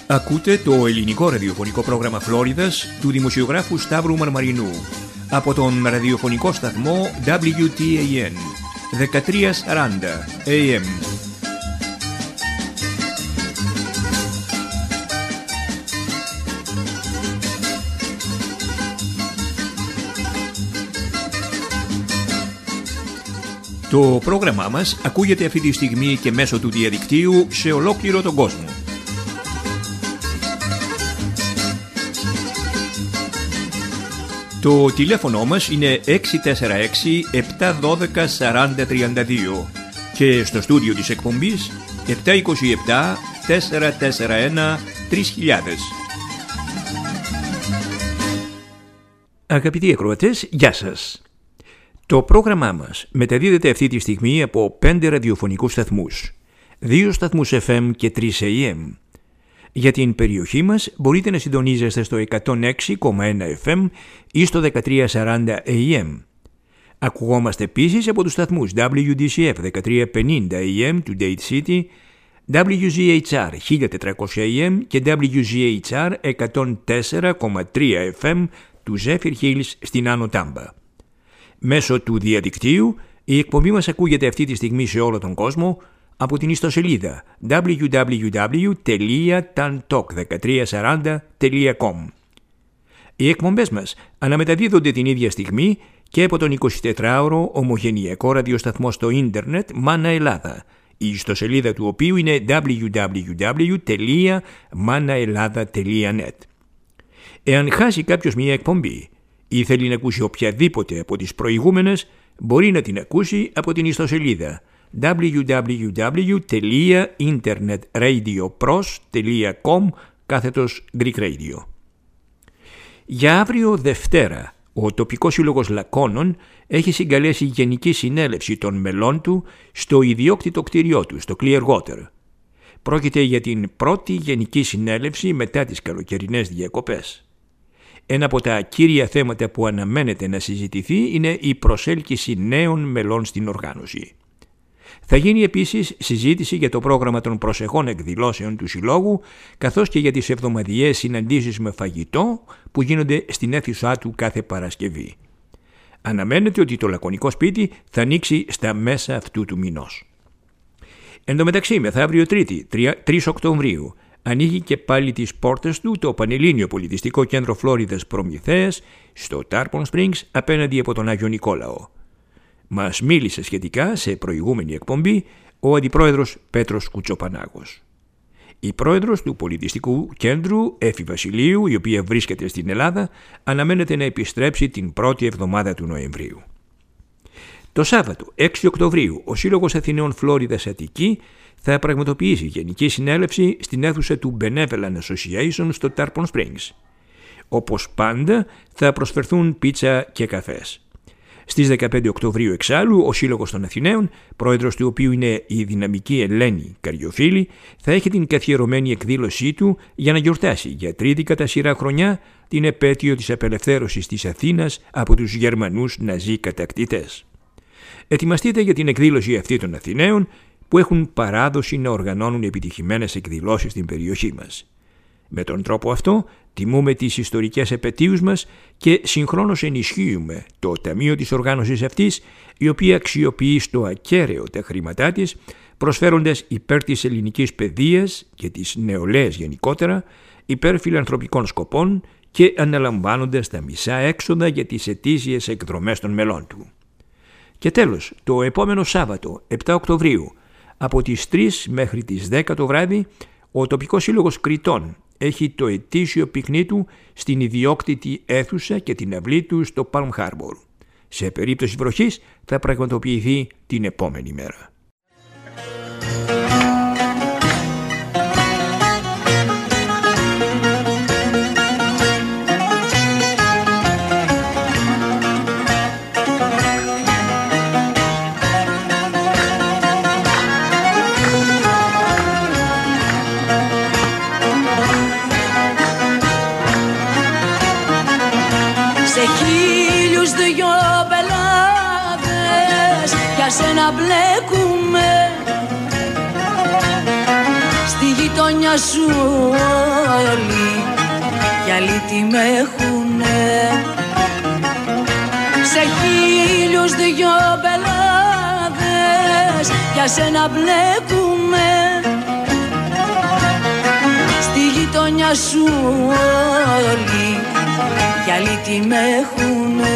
Ακούτε το ελληνικό ραδιοφωνικό πρόγραμμα Φλόριδας του δημοσιογράφου Σταύρου Μαρμαρινού από τον ραδιοφωνικό σταθμό WTAN 1340 AM. Το πρόγραμμά μας ακούγεται αυτή τη στιγμή και μέσω του διαδικτύου σε ολόκληρο τον κόσμο. Το τηλέφωνο μας είναι 646-712-4032 και στο στούντιο της εκπομπής 727-441-3000. Αγαπητοί ακροατές, γεια σας. Το πρόγραμμά μας μεταδίδεται αυτή τη στιγμή από 5 ραδιοφωνικούς σταθμούς, 2 σταθμούς FM και 3 AM. Για την περιοχή μας μπορείτε να συντονίζεστε στο 106,1 FM ή στο 1340 AM. Ακουγόμαστε επίσης από τους σταθμούς WDCF 1350 AM του Dade City, WGHR 1400 AM και WGHR 104,3 FM του Zephyr Hills στην Άνω Τάμπα. Μέσω του διαδικτύου η εκπομπή μας ακούγεται αυτή τη στιγμή σε όλο τον κόσμο από την ιστοσελίδα www.tantalk1340.com. Οι εκπομπές μας αναμεταδίδονται την ίδια στιγμή και από τον 24ωρο ομογενειακό ραδιοσταθμό στο ίντερνετ Μάνα Ελλάδα, η ιστοσελίδα του οποίου είναι www.manaelada.net. Εάν χάσει κάποιος μια εκπομπή ή θέλει να ακούσει οποιαδήποτε από τις προηγούμενες, μπορεί να την ακούσει από την ιστοσελίδα www.internetradiopros.com/Greek Radio. Για αύριο Δευτέρα, ο τοπικός σύλλογος Λακώνων έχει συγκαλέσει γενική συνέλευση των μελών του στο ιδιόκτητο κτίριό του, στο Clearwater. Πρόκειται για την πρώτη γενική συνέλευση μετά τις καλοκαιρινές διακοπές. Ένα από τα κύρια θέματα που αναμένεται να συζητηθεί είναι η προσέλκυση νέων μελών στην οργάνωση. Θα γίνει επίσης συζήτηση για το πρόγραμμα των προσεχών εκδηλώσεων του Συλλόγου, καθώς και για τις εβδομαδιαίες συναντήσεις με φαγητό που γίνονται στην αίθουσά του κάθε Παρασκευή. Αναμένεται ότι το λακωνικό σπίτι θα ανοίξει στα μέσα αυτού του μηνός. Εν τω μεταξύ, μεθαύριο Τρίτη, 3 Οκτωβρίου, ανοίγει και πάλι τις πόρτες του το Πανελλήνιο Πολιτιστικό Κέντρο Φλόριδας Προμηθέας στο Tarpon Springs απέναντι από τον Άγιο Νικόλαο. Μας μίλησε σχετικά σε προηγούμενη εκπομπή ο Αντιπρόεδρος Πέτρος Κουτσοπανάγος. Η πρόεδρος του Πολιτιστικού Κέντρου, Έφη Βασιλείου, η οποία βρίσκεται στην Ελλάδα, αναμένεται να επιστρέψει την πρώτη εβδομάδα του Νοεμβρίου. Το Σάββατο, 6 Οκτωβρίου, ο Σύλλογος Αθηναίων Φλόριδας Αττική θα πραγματοποιήσει γενική συνέλευση στην αίθουσα του Benevolent Association στο Tarpon Springs. Όπως πάντα θα προσφερθούν πίτσα και καφές. Στις 15 Οκτωβρίου εξάλλου, ο Σύλλογος των Αθηναίων, πρόεδρος του οποίου είναι η δυναμική Ελένη Καριοφίλη, θα έχει την καθιερωμένη εκδήλωσή του για να γιορτάσει για τρίτη κατά σειρά χρονιά την επέτειο της απελευθέρωσης της Αθήνας από τους Γερμανούς ναζί κατακτητές. Ετοιμαστείτε για την εκδήλωση αυτή των Αθηναίων, που έχουν παράδοση να οργανώνουν επιτυχημένες εκδηλώσεις στην περιοχή μας. Με τον τρόπο αυτό τιμούμε τις ιστορικές επετείους μας και συγχρόνως ενισχύουμε το ταμείο της οργάνωσης αυτής, η οποία αξιοποιεί στο ακέραιο τα χρήματά της, προσφέροντας υπέρ της ελληνικής παιδείας και της νεολαίας γενικότερα, υπέρ φιλανθρωπικών σκοπών και αναλαμβάνοντας τα μισά έξοδα για τις ετήσιες εκδρομές των μελών του. Και τέλος, το επόμενο Σάββατο, 7 Οκτωβρίου, από τις 3 μέχρι τις 10 το βράδυ, ο τοπικός σύλλογος Κρητών έχει το ετήσιο πικνί του στην ιδιόκτητη αίθουσα και την αυλή του στο Palm Harbor. Σε περίπτωση βροχής θα πραγματοποιηθεί την επόμενη μέρα. Να μπλέκουμε στη γειτονιά γειτονιά σου όλοι για αλήτη με έχουνε. Σε 1002 πελάδες για σένα μπλέκουμε. Στη γειτονιά σου όλοι για αλήτη με έχουνε.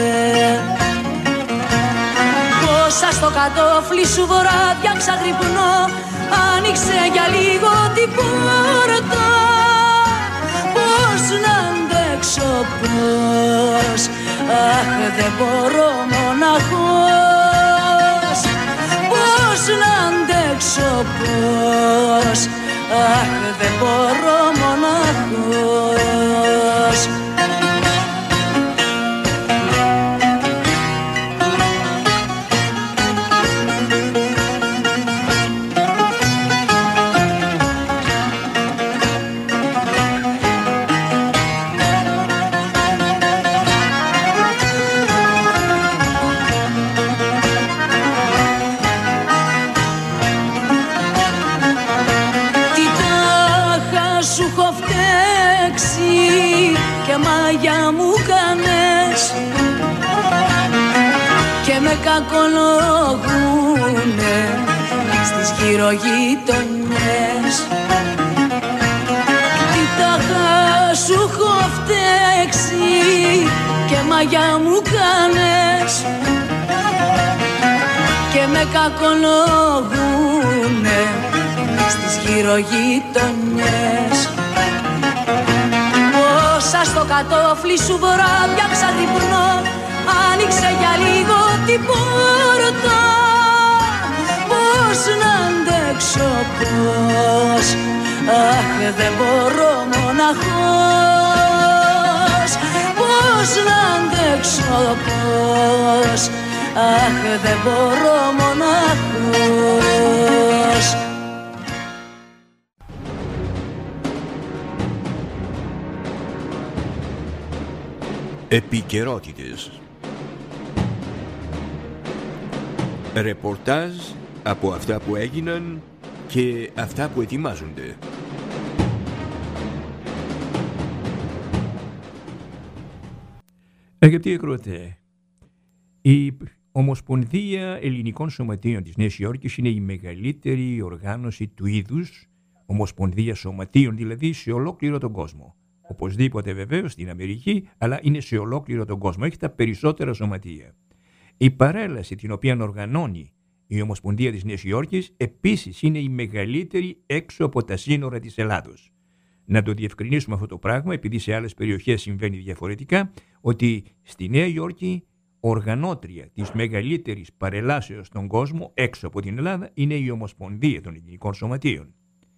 Πόσα στο κατόφλι σου βράδια ξαγρυπνώ, άνοιξε για λίγο την πόρτα. Πώς να αντέξω, πώς, αχ δεν μπορώ μοναχός. Πώς να αντέξω, πώς, αχ δεν μπορώ μοναχός. Μάγια μου κάνες και με κακολογούνε στις γυρογειτονιές. Τι τάχα σου έχω φταίξει και μάγια μου κάνες και με κακολογούνε στις γυρογειτονιές. Πόσα στο κατόφλι σου βράδια ξαγρυπνώ, άνοιξε για λίγο την πόρτα. Πώς να αντέξω, πώς, αχ δεν μπορώ μοναχός. Πώς να αντέξω, πώς, αχ δεν μπορώ μοναχός. Επικαιρότητες. Ρεπορτάζ από αυτά που έγιναν και αυτά που ετοιμάζονται. Αγαπητοί ακροατές, η Ομοσπονδία Ελληνικών Σωματείων της Νέας Υόρκης είναι η μεγαλύτερη οργάνωση του είδους, ομοσπονδία σωματείων δηλαδή, σε ολόκληρο τον κόσμο. Οπωσδήποτε βεβαίως στην Αμερική, αλλά είναι σε ολόκληρο τον κόσμο. Έχει τα περισσότερα σωματεία. Η παρέλαση την οποία οργανώνει η Ομοσπονδία της Νέας Υόρκης επίσης είναι η μεγαλύτερη έξω από τα σύνορα της Ελλάδος. Να το διευκρινίσουμε αυτό το πράγμα, επειδή σε άλλες περιοχές συμβαίνει διαφορετικά, ότι στη Νέα Υόρκη οργανώτρια της μεγαλύτερης παρελάσεως στον κόσμο έξω από την Ελλάδα είναι η Ομοσπονδία των Ελληνικών Σωματείων.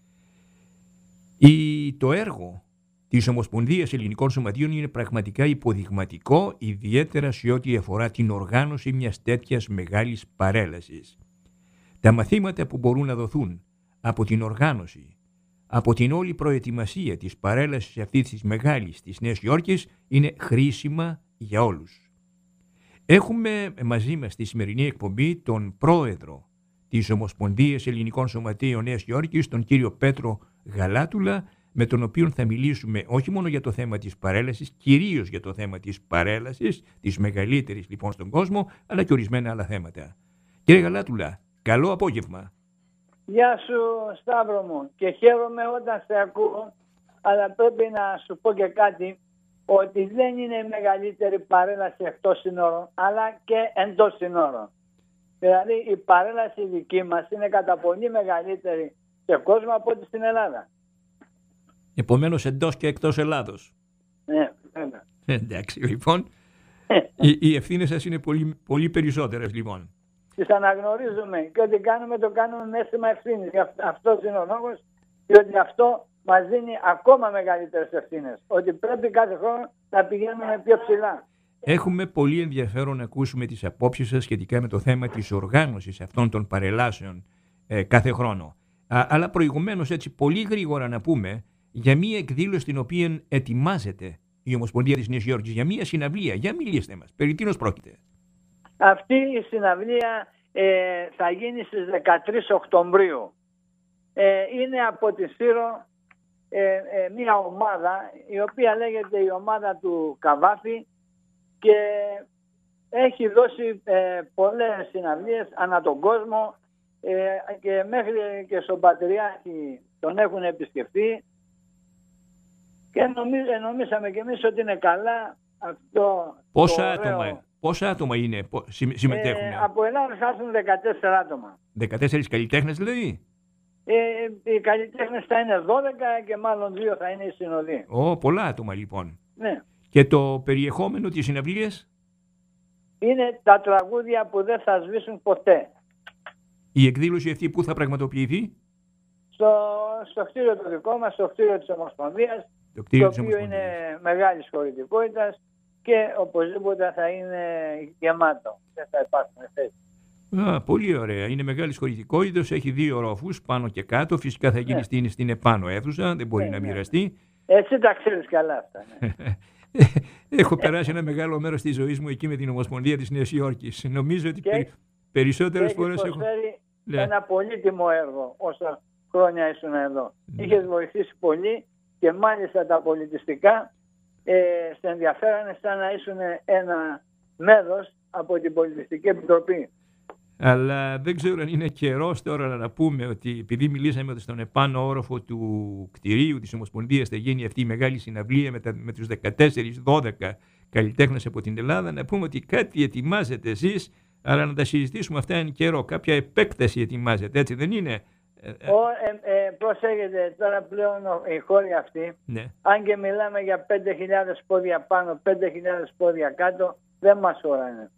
Το έργο της Ομοσπονδίας Ελληνικών Σωματείων είναι πραγματικά υποδειγματικό, ιδιαίτερα σε ό,τι αφορά την οργάνωση μιας τέτοιας μεγάλης παρέλασης. Τα μαθήματα που μπορούν να δοθούν από την οργάνωση, από την όλη προετοιμασία της παρέλασης αυτής της μεγάλης της Νέας Υόρκης είναι χρήσιμα για όλους. Έχουμε μαζί μας στη σημερινή εκπομπή τον πρόεδρο της Ομοσπονδίας Ελληνικών Σωματείων Νέας Υόρκης, τον κύριο Πέτρο Γαλάτουλα, με τον οποίο θα μιλήσουμε όχι μόνο για το θέμα της παρέλασης, κυρίως για το θέμα της παρέλασης, της μεγαλύτερης λοιπόν στον κόσμο, αλλά και ορισμένα άλλα θέματα. Κύριε Γαλάτουλα, καλό απόγευμα. Γεια σου Σταύρο μου, και χαίρομαι όταν σε ακούω, αλλά πρέπει να σου πω και κάτι, ότι δεν είναι η μεγαλύτερη παρέλαση εκτός συνόρων, αλλά και εντός συνόρων. Δηλαδή η παρέλαση δική μας είναι κατά πολύ μεγαλύτερη σε κόσμο από ό,τι στην Ελλάδα. Επομένως εντός και εκτός Ελλάδος. Ναι, βέβαια. Εντάξει, λοιπόν, οι ευθύνες σας είναι πολύ, πολύ περισσότερες, λοιπόν. Τις αναγνωρίζουμε και ό,τι κάνουμε το κάνουμε με αίσθημα ευθύνης. Αυτό είναι ο λόγος, διότι αυτό μας δίνει ακόμα μεγαλύτερες ευθύνες. Ότι πρέπει κάθε χρόνο να πηγαίνουμε πιο ψηλά. Έχουμε πολύ ενδιαφέρον να ακούσουμε τις απόψεις σας σχετικά με το θέμα της οργάνωσης αυτών των παρελάσεων κάθε χρόνο. Αλλά προηγουμένως, έτσι πολύ γρήγορα να πούμε για μία εκδήλωση την οποία ετοιμάζεται η Ομοσπονδία της Νέας Υόρκης, για μία συναυλία. Για μιλήστε μας, περί τίνος πρόκειται. Αυτή η συναυλία θα γίνει στις 13 Οκτωβρίου. Είναι από τη Σύρο μια ομάδα η οποία λέγεται η ομάδα του Καβάφη και έχει δώσει πολλές συναυλίες ανά τον κόσμο και μέχρι και στον Πατριάρχη τον έχουν επισκεφτεί και νομίσαμε κι εμείς ότι είναι καλά αυτό. Πόσα άτομα είναι, συμμετέχουν? Από Ελλάδα θα έρθουν 14 άτομα. 14 καλλιτέχνες δηλαδή? Οι καλλιτέχνες θα είναι 12 και μάλλον 2 θα είναι οι συνοδοί. Πολλά άτομα λοιπόν. Ναι. Και το περιεχόμενο της συναυλίας? Είναι τα τραγούδια που δεν θα σβήσουν ποτέ. Η εκδήλωση αυτή πού θα πραγματοποιηθεί? Στο κτίριο το δικό μας, στο κτίριο της Ομοσπονδίας, το οποίο είναι μεγάλης χωρητικότητας και οπωσδήποτε θα είναι γεμάτο. Δεν θα υπάρχουν θέσεις. Πολύ ωραία. Είναι μεγάλης χωρητικότητας, έχει 2 ορόφους πάνω και κάτω. Φυσικά θα γίνει στην επάνω αίθουσα, δεν μπορεί να μοιραστεί. Έτσι τα ξέρεις καλά αυτά. Ναι. Έχω περάσει ένα μεγάλο μέρος της ζωής μου εκεί με την Ομοσπονδία της Νέας Υόρκης. Νομίζω ότι περισσότερες φορές έχω προσφέρει ένα πολύτιμο έργο όσα χρόνια ήσουν εδώ. Είχες βοηθήσει πολύ και μάλιστα τα πολιτιστικά σε ενδιαφέρανε σαν να ήσουν ένα μέλος από την Πολιτιστική Επιτροπή. Αλλά δεν ξέρω αν είναι καιρός τώρα να πούμε ότι επειδή μιλήσαμε ότι στον επάνω όροφο του κτηρίου της Ομοσπονδίας θα γίνει αυτή η μεγάλη συναυλία με τους 14-12 καλλιτέχνες από την Ελλάδα, να πούμε ότι κάτι ετοιμάζετε εσείς, αλλά να τα συζητήσουμε αυτά εν καιρό. Κάποια επέκταση ετοιμάζετε, έτσι δεν είναι? Προσέχετε τώρα πλέον οι χώροι αυτοί, ναι. Αν και μιλάμε για 5.000 πόδια πάνω, 5.000 πόδια κάτω, δεν μας χωράνε.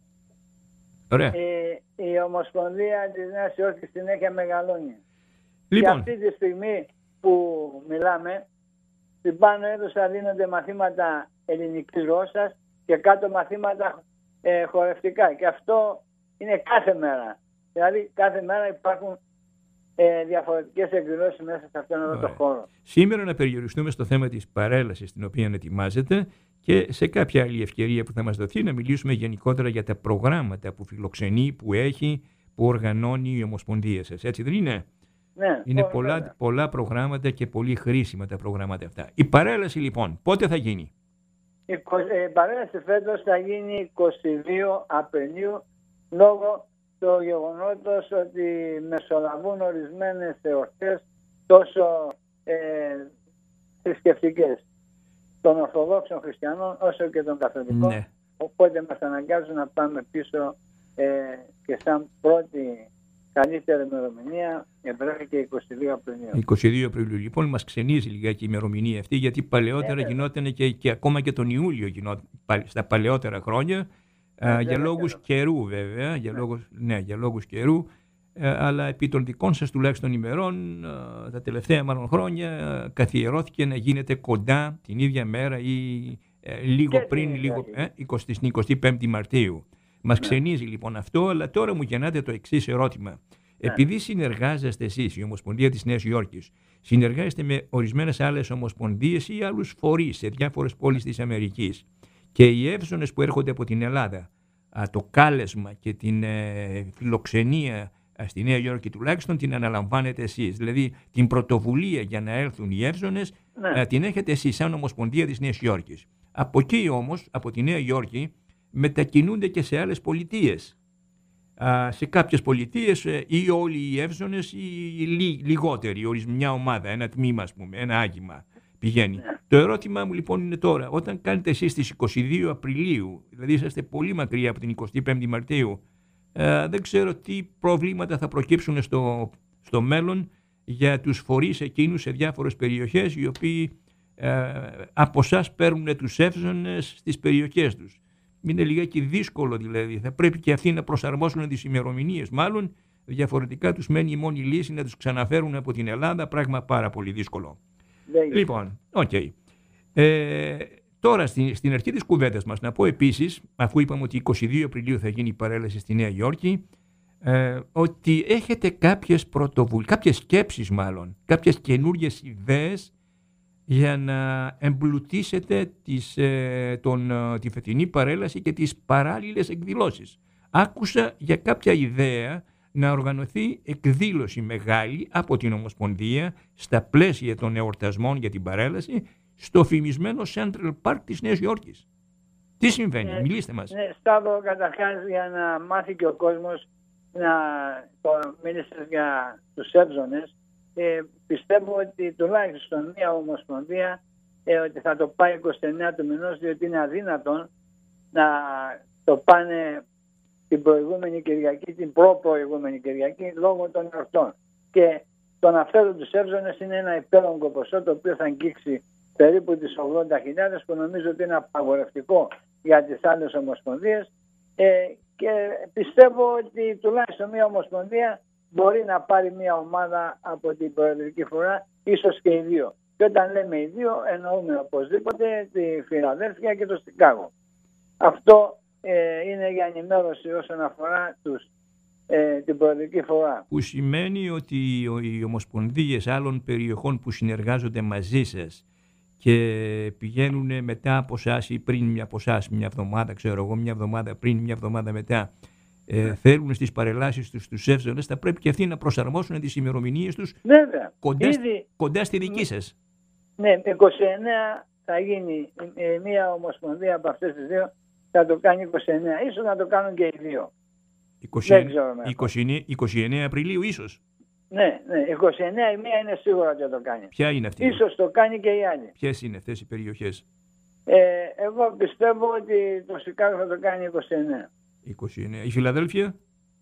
Η Ομοσπονδία της Νέας Υόρκης συνέχεια μεγαλώνει. Λοιπόν. Και αυτή τη στιγμή που μιλάμε, στην πάνω αίθουσα δίνονται μαθήματα ελληνικής γλώσσας και κάτω μαθήματα χορευτικά. Και αυτό είναι κάθε μέρα. Δηλαδή κάθε μέρα υπάρχουν διαφορετικές εκδηλώσεις μέσα σε αυτόν εδώ το χώρο. Σήμερα να περιοριστούμε στο θέμα της παρέλασης την οποία ετοιμάζεται και σε κάποια άλλη ευκαιρία που θα μας δοθεί να μιλήσουμε γενικότερα για τα προγράμματα που φιλοξενεί, που έχει, που οργανώνει η Ομοσπονδία σας. Έτσι δεν είναι? Ναι. Είναι πολλά προγράμματα και πολύ χρήσιμα τα προγράμματα αυτά. Η παρέλαση λοιπόν πότε θα γίνει? Η παρέλαση φέτος θα γίνει 22 Απριλίου λόγω του γεγονότος ότι μεσολαβούν ορισμένες εορτές τόσο θρησκευτικές των Ορθοδόξων Χριστιανών όσο και των Καθολικών. Ναι. Οπότε μας αναγκάζουν να πάμε πίσω και σαν πρώτη καλύτερη ημερομηνία και 22 Απριλίου. 22 Απριλίου. Λοιπόν, μας ξενίζει λιγάκι η ημερομηνία αυτή, γιατί παλαιότερα γινόταν και ακόμα και τον Ιούλιο γινόταν στα παλαιότερα χρόνια. Για λόγους καιρού βέβαια, για λόγους καιρού, αλλά επί των δικών σας τουλάχιστον ημερών τα τελευταία μάλλον χρόνια καθιερώθηκε να γίνεται κοντά την ίδια μέρα ή λίγο πριν, στην 25η Μαρτίου. Μας ξενίζει λοιπόν αυτό, αλλά τώρα μου γεννάται το εξής ερώτημα. Επειδή συνεργάζεστε εσείς, η Ομοσπονδία της Νέας Υόρκης, συνεργάζεστε με ορισμένες άλλες ομοσπονδίες ή άλλους φορείς σε διάφορες πόλεις της Αμερικής, και οι εύσωνες που έρχονται από την Ελλάδα, το κάλεσμα και την φιλοξενία στη Νέα Υόρκη τουλάχιστον την αναλαμβάνετε εσείς. Δηλαδή την πρωτοβουλία για να έρθουν οι εύσωνες την έχετε εσείς σαν Ομοσπονδία της Νέας Υόρκης. Από εκεί όμως, από τη Νέα Υόρκη, μετακινούνται και σε άλλες πολιτείες. Σε κάποιες πολιτείες ή όλοι οι εύσωνες ή λιγότεροι, μια ομάδα, ένα τμήμα, ας πούμε, ένα άγημα πηγαίνει. Το ερώτημά μου λοιπόν είναι τώρα, όταν κάνετε εσείς στις 22 Απριλίου, δηλαδή είσαστε πολύ μακριά από την 25η Μαρτίου, δεν ξέρω τι προβλήματα θα προκύψουν στο μέλλον για τους φορείς εκείνους σε διάφορες περιοχές, οι οποίοι από εσάς παίρνουν τους εύσωνες στις περιοχές τους. Είναι λιγάκι δύσκολο δηλαδή, θα πρέπει και αυτοί να προσαρμόσουν τις ημερομηνίες, μάλλον διαφορετικά τους μένει η μόνη λύση να τους ξαναφέρουν από την Ελλάδα, πράγμα πάρα πολύ δύσκολο. Λοιπόν, τώρα στην αρχή της κουβέντας μας να πω επίσης, αφού είπαμε ότι 22 Απριλίου θα γίνει η παρέλαση στη Νέα Υόρκη, ότι έχετε κάποιες σκέψεις μάλλον, κάποιες καινούργιες ιδέες για να εμπλουτίσετε τη φετινή παρέλαση και τις παράλληλες εκδηλώσεις. Άκουσα για κάποια ιδέα να οργανωθεί εκδήλωση μεγάλη από την Ομοσπονδία στα πλαίσια των εορτασμών για την παρέλαση στο φημισμένο Central Park της Νέας Υόρκης. Τι συμβαίνει, μιλήστε μας. Ναι, Σταύρο, καταρχάς για να μάθει και ο κόσμος, το μίλησες για τους Εύζωνες, πιστεύω ότι τουλάχιστον μια Ομοσπονδία ότι θα το πάει 29 του μηνός, διότι είναι αδύνατον να το πάνε την προηγούμενη Κυριακή, την προπροηγούμενη Κυριακή, λόγω των εορτών. Και το να φέρουν τους Εύζωνες είναι ένα υπέρογκο ποσό, το οποίο θα αγγίξει περίπου τις 80.000, που νομίζω ότι είναι απαγορευτικό για τις άλλες ομοσπονδίες, και πιστεύω ότι τουλάχιστον μια Ομοσπονδία μπορεί να πάρει μια ομάδα από την Προεδρική Φορά, ίσως και οι δύο. Και όταν λέμε οι δύο, εννοούμε οπωσδήποτε τη Φιλαδέλφια και το Σικάγο. Αυτό είναι για ενημέρωση όσον αφορά την Προεδρική Φορά. Που σημαίνει ότι οι ομοσπονδίες άλλων περιοχών που συνεργάζονται μαζί σας και πηγαίνουν μετά από εσάς ή πριν από εσάς μια εβδομάδα, ξέρω εγώ, μια εβδομάδα πριν, μια εβδομάδα μετά, θέλουν στις παρελάσεις τους τους Εύζωνες, θα πρέπει και αυτοί να προσαρμόσουν τις ημερομηνίες τους κοντά στη δική σας. Ναι, 29 θα γίνει μια Ομοσπονδία από αυτές τις δύο, θα το κάνει 29, ίσως να το κάνουν και οι δύο. 29 Απριλίου ίσως. Ναι, 29 η μία είναι σίγουρα ότι θα το κάνει. Ποια είναι αυτή? Ίσως το κάνει και η άλλη. Ποιες είναι αυτές οι περιοχές? Εγώ πιστεύω ότι το Σικάγο θα το κάνει 29. 29. Η Φιλαδέλφια?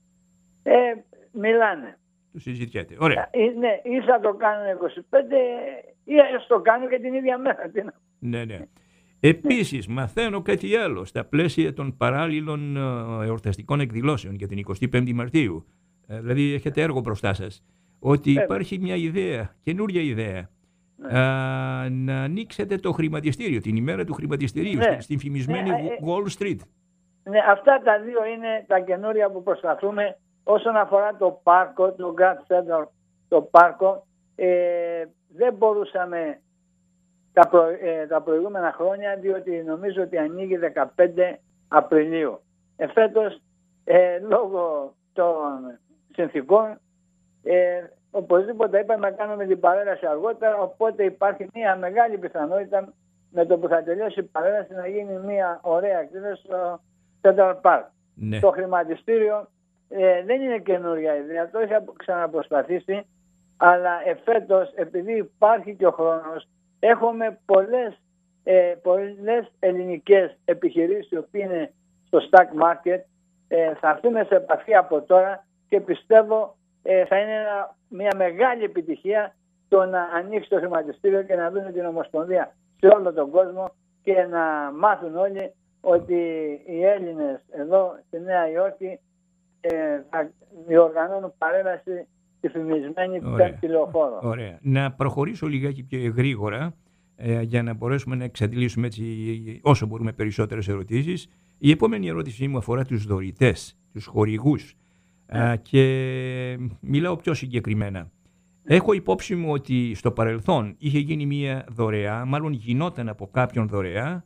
Μιλάνε. Το συζητιάτε. Ωραία. Ναι, ή θα το κάνουν 25 ή θα το κάνουν και την ίδια μέρα. Ναι. Επίσης, μαθαίνω κάτι άλλο στα πλαίσια των παράλληλων εορταστικών εκδηλώσεων για την 25η Μαρτίου. Δηλαδή, έχετε έργο μπροστά σας. Ότι υπάρχει μια ιδέα, καινούρια ιδέα, να ανοίξετε το χρηματιστήριο, την ημέρα του χρηματιστηρίου, στην φημισμένη Wall Street. Ναι, αυτά τα δύο είναι τα καινούρια που προσπαθούμε. Όσον αφορά το πάρκο, το Grand Center, το πάρκο, δεν μπορούσαμε τα προηγούμενα χρόνια, διότι νομίζω ότι ανοίγει 15 Απριλίου. Φέτος, λόγω των συνθήκων, οπωσδήποτε είπαμε να κάνουμε την παρέλαση αργότερα, οπότε υπάρχει μια μεγάλη πιθανότητα με το που θα τελειώσει η παρέλαση να γίνει μια ωραία εκδήλωση στο Central Park. Ναι. Το χρηματιστήριο δεν είναι καινούρια ιδέα, το έχει ξαναπροσπαθήσει, αλλά εφέτος, επειδή υπάρχει και ο χρόνος, έχουμε πολλές ελληνικές επιχειρήσεις που είναι στο stock market. Θα έρθουμε σε επαφή από τώρα και πιστεύω θα είναι μια μεγάλη επιτυχία το να ανοίξει το χρηματιστήριο και να δουν την Ομοσπονδία σε όλο τον κόσμο και να μάθουν όλοι ότι οι Έλληνες εδώ στη Νέα Υόρκη θα διοργανώνουν παρέλαση στη φημισμένη Πέμπτη Λεωφόρο. Ωραία. Να προχωρήσω λιγάκι πιο γρήγορα για να μπορέσουμε να εξαντλήσουμε έτσι όσο μπορούμε περισσότερες ερωτήσεις. Η επόμενη ερώτησή μου αφορά τους δωρητές, τους χορηγούς. Και μιλάω πιο συγκεκριμένα. Έχω υπόψη μου ότι στο παρελθόν είχε γίνει μια δωρεά, μάλλον γινόταν από κάποιον δωρεά,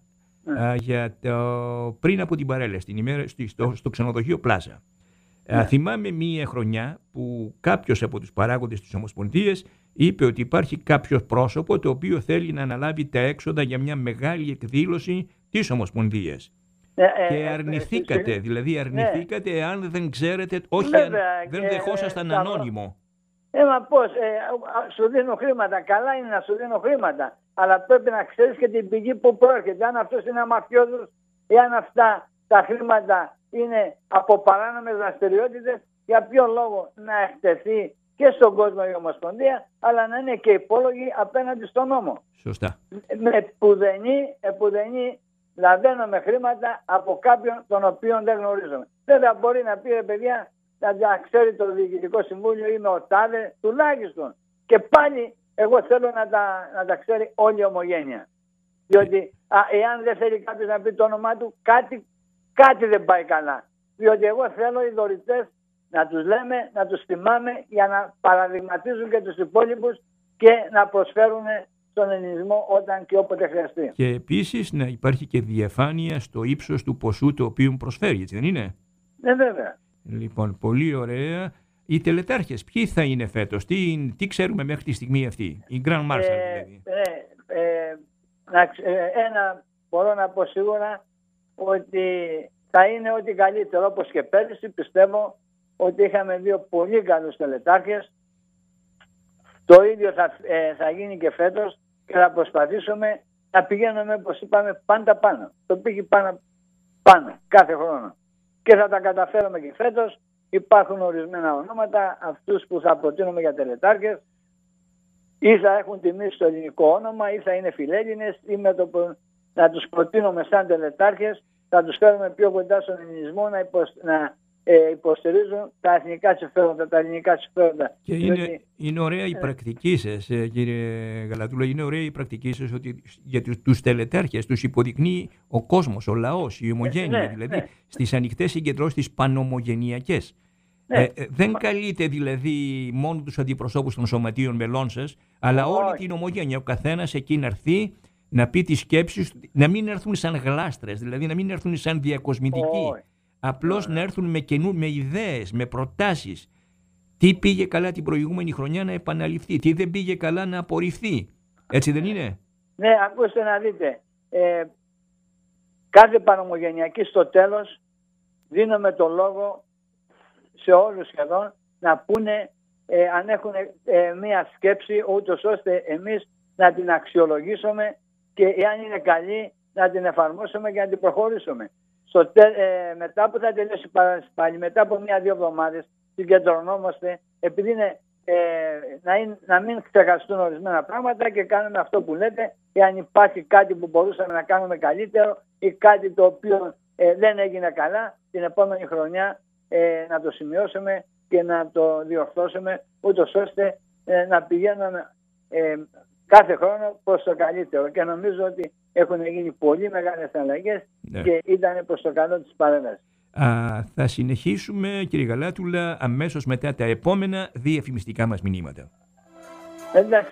πριν από την παρέλαση, την ημέρα στο ξενοδοχείο Πλάζα. Θυμάμαι μία χρονιά που κάποιος από τους παράγοντες της Ομοσπονδίας είπε ότι υπάρχει κάποιο πρόσωπο το οποίο θέλει να αναλάβει τα έξοδα για μια μεγάλη εκδήλωση της Ομοσπονδίας. Και αρνηθήκατε, δηλαδή αρνηθήκατε εάν δεν ξέρετε, όχι δεν δεχόσασταν ανώνυμο. Μα πώς, σου δίνω χρήματα, καλά είναι να σου δίνω χρήματα, αλλά πρέπει να ξέρεις και την πηγή που προέρχεται. Αν αυτός είναι αμαφιόζος ή αν αυτά τα χρήματα είναι από παράνομες δραστηριότητες, για ποιο λόγο να εκτεθεί και στον κόσμο η Ομοσπονδία, αλλά να είναι και υπόλογη απέναντι στον νόμο. Σωστά. Με επουδενή λαβαίνουμε χρήματα από κάποιον τον οποίο δεν γνωρίζουμε. Δεν θα μπορεί να πει, παιδιά, να τα ξέρει το Διοικητικό Συμβούλιο, είμαι ο τάδε, τουλάχιστον. Και πάλι εγώ θέλω να τα ξέρει όλη η ομογένεια. Διότι εάν δεν θέλει κάποιος να πει το όνομά του, κάτι δεν πάει καλά. Διότι εγώ θέλω οι δωρητές να τους λέμε, να τους θυμάμαι για να παραδειγματίζουν και τους υπόλοιπους και να προσφέρουν στον ελληνισμό όταν και όποτε χρειαστεί. Και επίσης να υπάρχει και διαφάνεια στο ύψος του ποσού το οποίο προσφέρει, έτσι δεν είναι? Ναι, βέβαια. Λοιπόν, πολύ ωραία. οι τελετάρχες ποιοι θα είναι φέτος, τι ξέρουμε μέχρι τη στιγμή αυτή, η Grand Marshal δηλαδή. Ένα μπορώ να πω σίγουρα, ότι θα είναι ό,τι καλύτερο, όπως και πέρυσι. Πιστεύω ότι είχαμε δύο πολύ καλούς τελετάρχες. Το ίδιο θα γίνει και φέτος και θα προσπαθήσουμε να πηγαίνουμε, όπως είπαμε, πάντα πάνω. Το πήγε πάνω κάθε χρόνο. Και θα τα καταφέρουμε και φέτος. Υπάρχουν ορισμένα ονόματα, αυτούς που θα προτείνουμε για τελετάρχες, ή θα έχουν τιμή στο ελληνικό όνομα, ή θα είναι φιλέλληνες, ή να τους προτείνουμε σαν τελετάρχες, θα τους φέρουμε πιο κοντά στον ελληνισμό, να υποστηρίζουν τα εθνικά συμφέροντα, τα ελληνικά συμφέροντα. Και είναι ωραία η πρακτική σας, κύριε Γαλατούλα, είναι ωραία η πρακτική σας ότι για τους τελετάρχες τους υποδεικνύει ο κόσμος, ο λαός, η ομογένεια, δηλαδή στις ανοιχτές συγκεντρώσεις, τις πανομογενειακές. Δεν καλείτε δηλαδή μόνο τους αντιπροσώπους των σωματείων μελών σας, αλλά όλη την ομογένεια, ο καθένας εκεί να έρθει να πει τις σκέψεις, να μην έρθουν σαν γλάστρες, δηλαδή να μην έρθουν σαν διακοσμητικοί. Απλώς να έρθουν με ιδέες, με προτάσεις. Τι πήγε καλά την προηγούμενη χρονιά να επαναληφθεί, τι δεν πήγε καλά να απορριφθεί. Έτσι δεν είναι? Ναι, ακούστε να δείτε. Κάθε πανομογενειακή στο τέλος δίνουμε το λόγο σε όλους σχεδόν να πούνε αν έχουν μία σκέψη, ούτως ώστε εμείς να την αξιολογήσουμε και εάν είναι καλή να την εφαρμόσουμε και να την προχωρήσουμε. Μετά που θα τελειώσει πάλι, μετά από 1-2 εβδομάδες, συγκεντρωνόμαστε, επειδή είναι, να μην ξεχαστούν ορισμένα πράγματα και κάνουμε αυτό που λέτε, εάν υπάρχει κάτι που μπορούσαμε να κάνουμε καλύτερο ή κάτι το οποίο δεν έγινε καλά, την επόμενη χρονιά να το σημειώσουμε και να το διορθώσουμε, ούτως ώστε να πηγαίνουμε κάθε χρόνο προς το καλύτερο. Και νομίζω ότι έχουν γίνει πολύ μεγάλες αλλαγές και ήταν προς το καλό της παρέμβασης. Θα συνεχίσουμε, κύριε Γαλάτουλα, αμέσως μετά τα επόμενα διαφημιστικά μας μηνύματα. Εντάξει.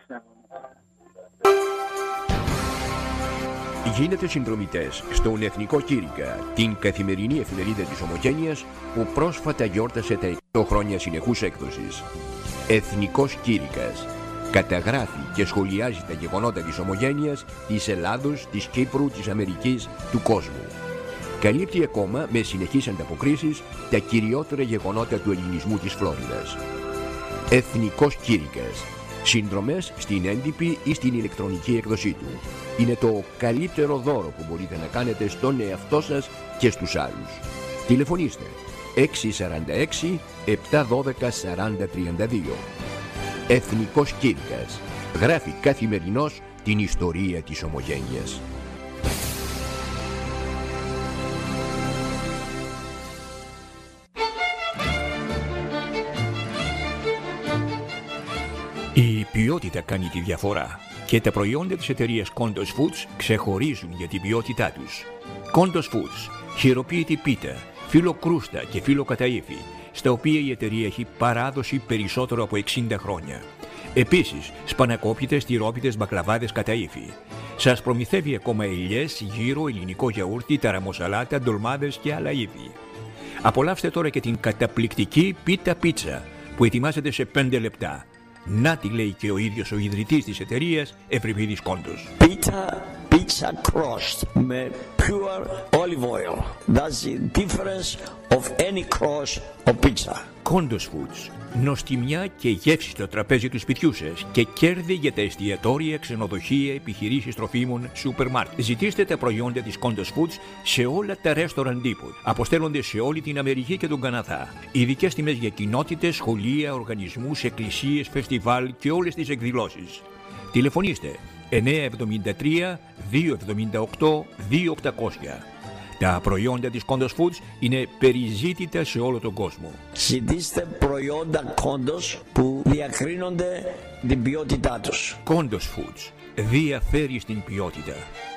Γίνετε συνδρομητές στον Εθνικό Κήρυκα, την καθημερινή εφημερίδα της Ομογένειας που πρόσφατα γιόρτασε τα 100 χρόνια συνεχούς έκδοσης. Εθνικός Κήρυκας. Καταγράφει και σχολιάζει τα γεγονότα της Ομογένειας, της Ελλάδος, της Κύπρου, της Αμερικής, του κόσμου. Καλύπτει ακόμα με συνεχείς ανταποκρίσεις τα κυριότερα γεγονότα του ελληνισμού της Φλόριδας. Εθνικός Κήρυκας. Συνδρομές στην έντυπη ή στην ηλεκτρονική έκδοσή του. Είναι το καλύτερο δώρο που μπορείτε να κάνετε στον εαυτό σας και στους άλλους. Τηλεφωνήστε 646 712 4032. Εθνικός Κήρυκας. Γράφει καθημερινώς την ιστορία της Ομογένειας. Η ποιότητα κάνει τη διαφορά και τα προϊόντα της εταιρείας Kondos Foods ξεχωρίζουν για την ποιότητά τους. Kondos Foods, χειροποίητη πίτα, φύλλο κρούστα και φύλλο καταΐφι, στα οποία η εταιρεία έχει παράδοση περισσότερο από 60 χρόνια. Επίσης, σπανακόπιτες, τυρόπιτες, μπακλαβάδες καταΐφι. Σας προμηθεύει ακόμα ελιές, γύρο, ελληνικό γιαούρτι, ταραμοσαλάτα, ντολμάδες και άλλα είδη. Απολαύστε τώρα και την καταπληκτική πίτα πίτσα που ετοιμάζεται σε 5 λεπτά. Να τη λέει και ο ίδιος ο ιδρυτής της εταιρείας, Ευρυπίδης Κόντος. Pizza crust με pure olive oil. That's the difference of any crust of pizza. Kondos Foods. Νοστιμιά και γεύση στο τραπέζι του σπιτιού σας και κέρδη για τα εστιατόρια, ξενοδοχεία, επιχειρήσεις τροφίμων, σούπερ μάρκετ. Ζητήστε τα προϊόντα της Kondos Foods σε όλα τα restaurant depot. Αποστέλλονται σε όλη την Αμερική και τον Καναδά. Ειδικές τιμές για κοινότητες, σχολεία, οργανισμούς, εκκλησίες, φεστιβάλ και όλες τις εκδηλώσεις. Τηλεφωνήστε 973 278 2800. Τα προϊόντα της Kondos Foods είναι περιζήτητα σε όλο τον κόσμο. Ζητήστε προϊόντα Kondos που διακρίνονται την ποιότητά τους. Kondos Foods διαφέρει στην ποιότητα.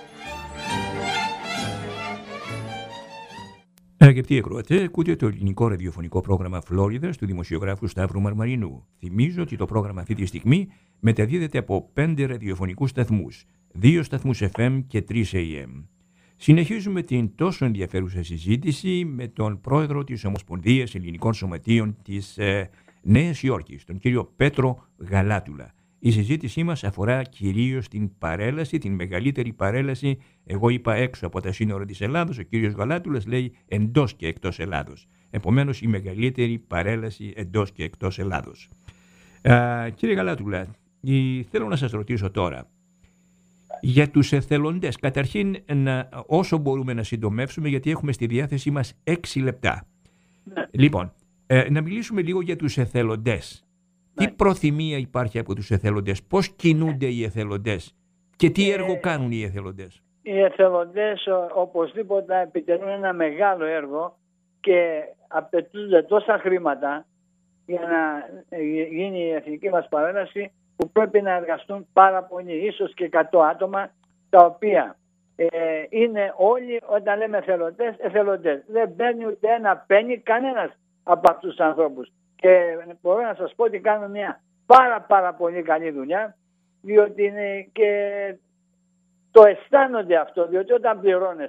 Αγαπητοί ακροατές, ακούτε το ελληνικό ραδιοφωνικό πρόγραμμα Φλόριδας του δημοσιογράφου Σταύρου Μαρμαρινού. Θυμίζω ότι το πρόγραμμα αυτή τη στιγμή μεταδίδεται από 5 ραδιοφωνικούς σταθμούς, 2 σταθμούς FM και 3 AM. Συνεχίζουμε την τόσο ενδιαφέρουσα συζήτηση με τον πρόεδρο της Ομοσπονδίας Ελληνικών Σωματείων της Νέας Υόρκης, τον κύριο Πέτρο Γαλάτουλα. Η συζήτησή μας αφορά κυρίως την παρέλαση, την μεγαλύτερη παρέλαση. Εγώ είπα έξω από τα σύνορα της Ελλάδος, ο κύριος Γαλάτουλας λέει εντός και εκτός Ελλάδος. Επομένως η μεγαλύτερη παρέλαση εντός και εκτός Ελλάδος. Κύριε Γαλάτουλα, θέλω να σας ρωτήσω τώρα για τους εθελοντές. Καταρχήν όσο μπορούμε να συντομεύσουμε, γιατί έχουμε στη διάθεσή μας 6 λεπτά. Λοιπόν, να μιλήσουμε λίγο για τους εθελοντές. Τι προθυμία υπάρχει από τους εθελοντές, πώς κινούνται οι εθελοντές και τι έργο κάνουν οι εθελοντές. Οι εθελοντές οπωσδήποτε επιτελούν ένα μεγάλο έργο και απαιτούνται τόσα χρήματα για να γίνει η εθνική μας παρέλαση, που πρέπει να εργαστούν πάρα πολύ, ίσως και 100 άτομα, τα οποία είναι όλοι, όταν λέμε εθελοντές. Δεν παίρνει ούτε ένα πένι κανένας από αυτούς τους ανθρώπους. Και μπορώ να σας πω ότι κάνουν μια πάρα πολύ καλή δουλειά, διότι είναι και το αισθάνονται αυτό, διότι όταν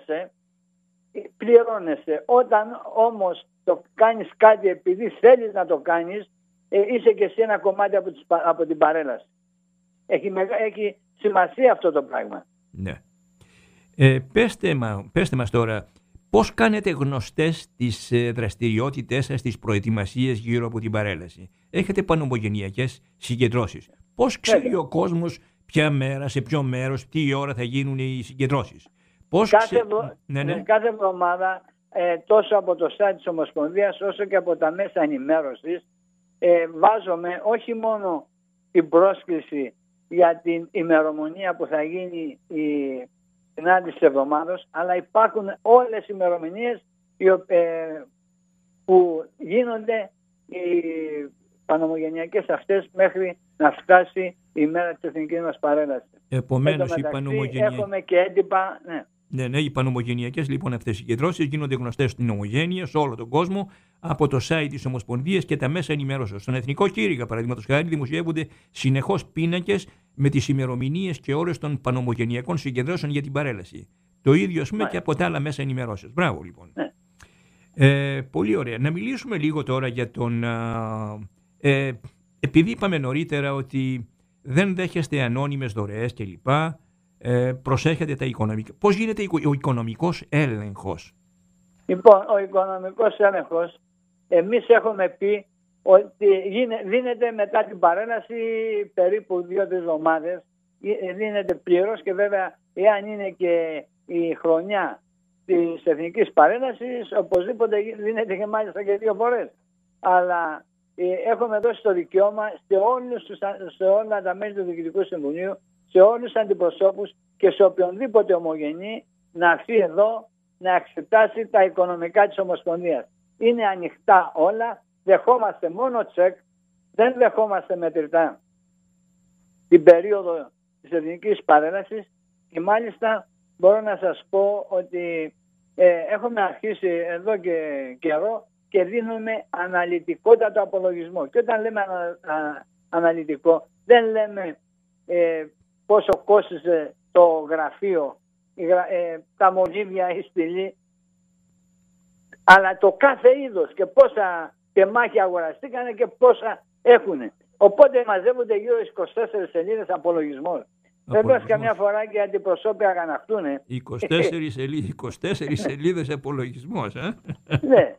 πληρώνεσαι. Όταν όμως το κάνεις κάτι επειδή θέλεις να το κάνεις, είσαι και εσύ ένα κομμάτι από την παρέλαση. Έχει σημασία αυτό το πράγμα. Ναι. Πέστε μας τώρα, πώς κάνετε γνωστές τις δραστηριότητες σας, τις προετοιμασίες γύρω από την παρέλαση. Έχετε πανομογενειακές συγκεντρώσεις. Πώς ξέρει ο κόσμος ποια μέρα, σε ποιο μέρος, τι ώρα θα γίνουν οι συγκεντρώσεις. Κάθε εβδομάδα, τόσο από το site της Ομοσπονδίας όσο και από τα μέσα ενημέρωσης, βάζουμε όχι μόνο την πρόσκληση για την ημερομηνία που θα γίνει η συνάντηση της εβδομάδας, αλλά υπάρχουν όλες οι ημερομηνίες που γίνονται οι πανομογενειακές αυτές μέχρι να φτάσει η μέρα της εθνικής μας παρέλασης. Επομένως οι πανομογενειακές... Έχουμε και έντυπα, Ναι, οι πανομογενειακές λοιπόν αυτές οι συγκεντρώσεις γίνονται γνωστές στην ομογένεια, σε όλο τον κόσμο, από το site της Ομοσπονδίας και τα μέσα ενημέρωσης. Στον Εθνικό Κήρυγα, παραδείγματος χάρη, δημοσιεύονται συνεχώς πίνακες με τις ημερομηνίες και ώρες των πανομογενειακών συγκεντρώσεων για την παρέλαση. Το ίδιο, ας πούμε, και από τα άλλα μέσα ενημερώσεως. Μπράβο, λοιπόν. Πολύ ωραία. Να μιλήσουμε λίγο τώρα για τον... επειδή είπαμε νωρίτερα ότι δεν δέχεστε ανώνυμες δωρεές κλπ. Προσέχετε τα οικονομικά. Πώς γίνεται ο οικονομικός έλεγχος? Λοιπόν, ο οικονομικός έλεγχος, εμείς έχουμε πει ότι δίνεται μετά την παρέλαση περίπου 2-3 εβδομάδες, δίνεται πλήρως, και βέβαια εάν είναι και η χρονιά της εθνικής παρέλασης, οπωσδήποτε δίνεται και μάλιστα και 2 φορές. Αλλά έχουμε δώσει το δικαίωμα σε όλα τα μέλη του Διοικητικού Συμβουλίου, σε όλους τους αντιπροσώπους και σε οποιονδήποτε ομογενή να έρθει εδώ να εξετάσει τα οικονομικά της Ομοσπονδίας. Είναι ανοιχτά όλα, δεχόμαστε μόνο τσεκ, δεν δεχόμαστε μετρητά την περίοδο της εθνικής παρέλασης, και μάλιστα μπορώ να σας πω ότι έχουμε αρχίσει εδώ και καιρό και δίνουμε αναλυτικότατο απολογισμό. Και όταν λέμε αναλυτικό, δεν λέμε πόσο κόστισε το γραφείο, τα μολύβια, η στυλή, αλλά το κάθε είδος και πόσα τεμάχια αγοραστήκανε και πόσα έχουνε. Οπότε μαζεύονται γύρω στις 24 σελίδες απολογισμός. Βεβαίως καμιά φορά και οι αντιπροσώποι αγαναχτούνε. 24 σελίδες απολογισμός, Ναι.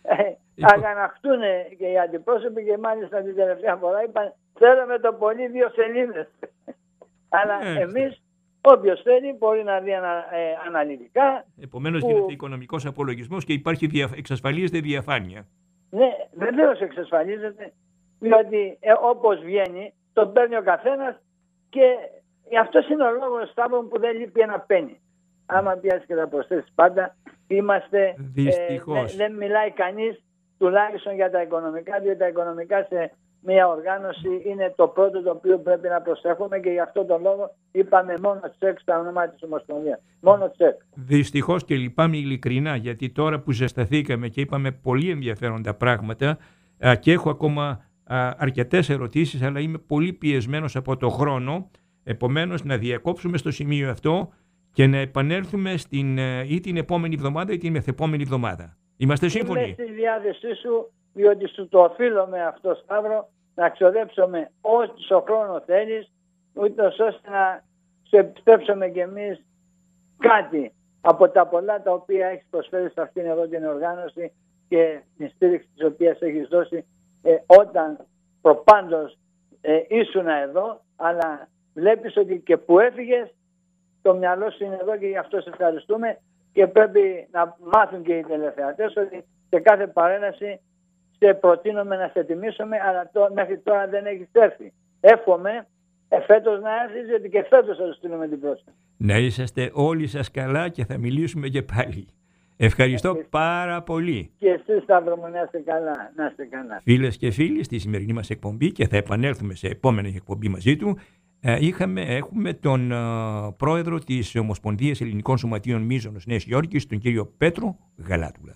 Αγαναχτούνε και οι αντιπρόσωποι, και μάλιστα την τελευταία φορά είπαν θέλαμε το πολύ 2 σελίδες. Αλλά εμείς, όποιος θέλει μπορεί να δει αναλυτικά. Επομένως γίνεται οικονομικός απολογισμός και εξασφαλίζεται διαφάνεια. Ναι, βεβαίως εξασφαλίζεται, διότι όπως βγαίνει τον παίρνει ο καθένας, και αυτός είναι ο λόγος, Σταύρο, που δεν λείπει ένα πένι. Άμα πιάσεις και τα προσθέσεις πάντα, είμαστε, δεν μιλάει κανείς τουλάχιστον για τα οικονομικά, διότι τα οικονομικά σε μια οργάνωση είναι το πρώτο το οποίο πρέπει να προσέχουμε, και γι' αυτό τον λόγο είπαμε μόνο τσεκ στα ονόματα της Ομοσπονδίας. Μόνο τσεκ. Δυστυχώς, και λυπάμαι ειλικρινά, γιατί τώρα που ζεσταθήκαμε και είπαμε πολύ ενδιαφέροντα πράγματα και έχω ακόμα αρκετές ερωτήσεις, αλλά είμαι πολύ πιεσμένος από το χρόνο. Επομένως, να διακόψουμε στο σημείο αυτό και να επανέλθουμε ή την επόμενη εβδομάδα ή την μεθεπόμενη εβδομάδα. Είμαστε σύμφωνοι? Είμαι στη διάθεσή σου διότι σου το οφείλουμε αυτό, Σταύρο, να ξοδέψουμε όσο χρόνο θέλεις, ούτως ώστε να σου επιστρέψουμε κι εμείς κάτι από τα πολλά τα οποία έχεις προσφέρει σε αυτήν εδώ την οργάνωση και την στήριξη της οποίας έχεις δώσει όταν προπάντως ήσουν εδώ, αλλά βλέπεις ότι και που έφυγες το μυαλό σου είναι εδώ και γι' αυτό σε ευχαριστούμε και πρέπει να μάθουν και οι τηλεθεατές ότι σε κάθε παρέλαση σε προτείνουμε να σε τιμήσουμε, αλλά μέχρι τώρα δεν έχεις έρθει. Εύχομαι φέτος να έρθεις, γιατί και φέτος θα σου στείλουμε την πρόσκληση. Να είσαστε όλοι σας καλά και θα μιλήσουμε και πάλι. Ευχαριστώ πάρα πολύ. Και εσείς, Σταύρο μου, να είστε καλά. Να είστε καλά. Φίλες και φίλοι, στη σημερινή μας εκπομπή, και θα επανέλθουμε σε επόμενη εκπομπή μαζί του, έχουμε τον πρόεδρο της Ομοσπονδίας Ελληνικών Σωματείων Μίζωνος Νέας Υόρκης, τον κύριο Πέτρο Γαλάτουλα.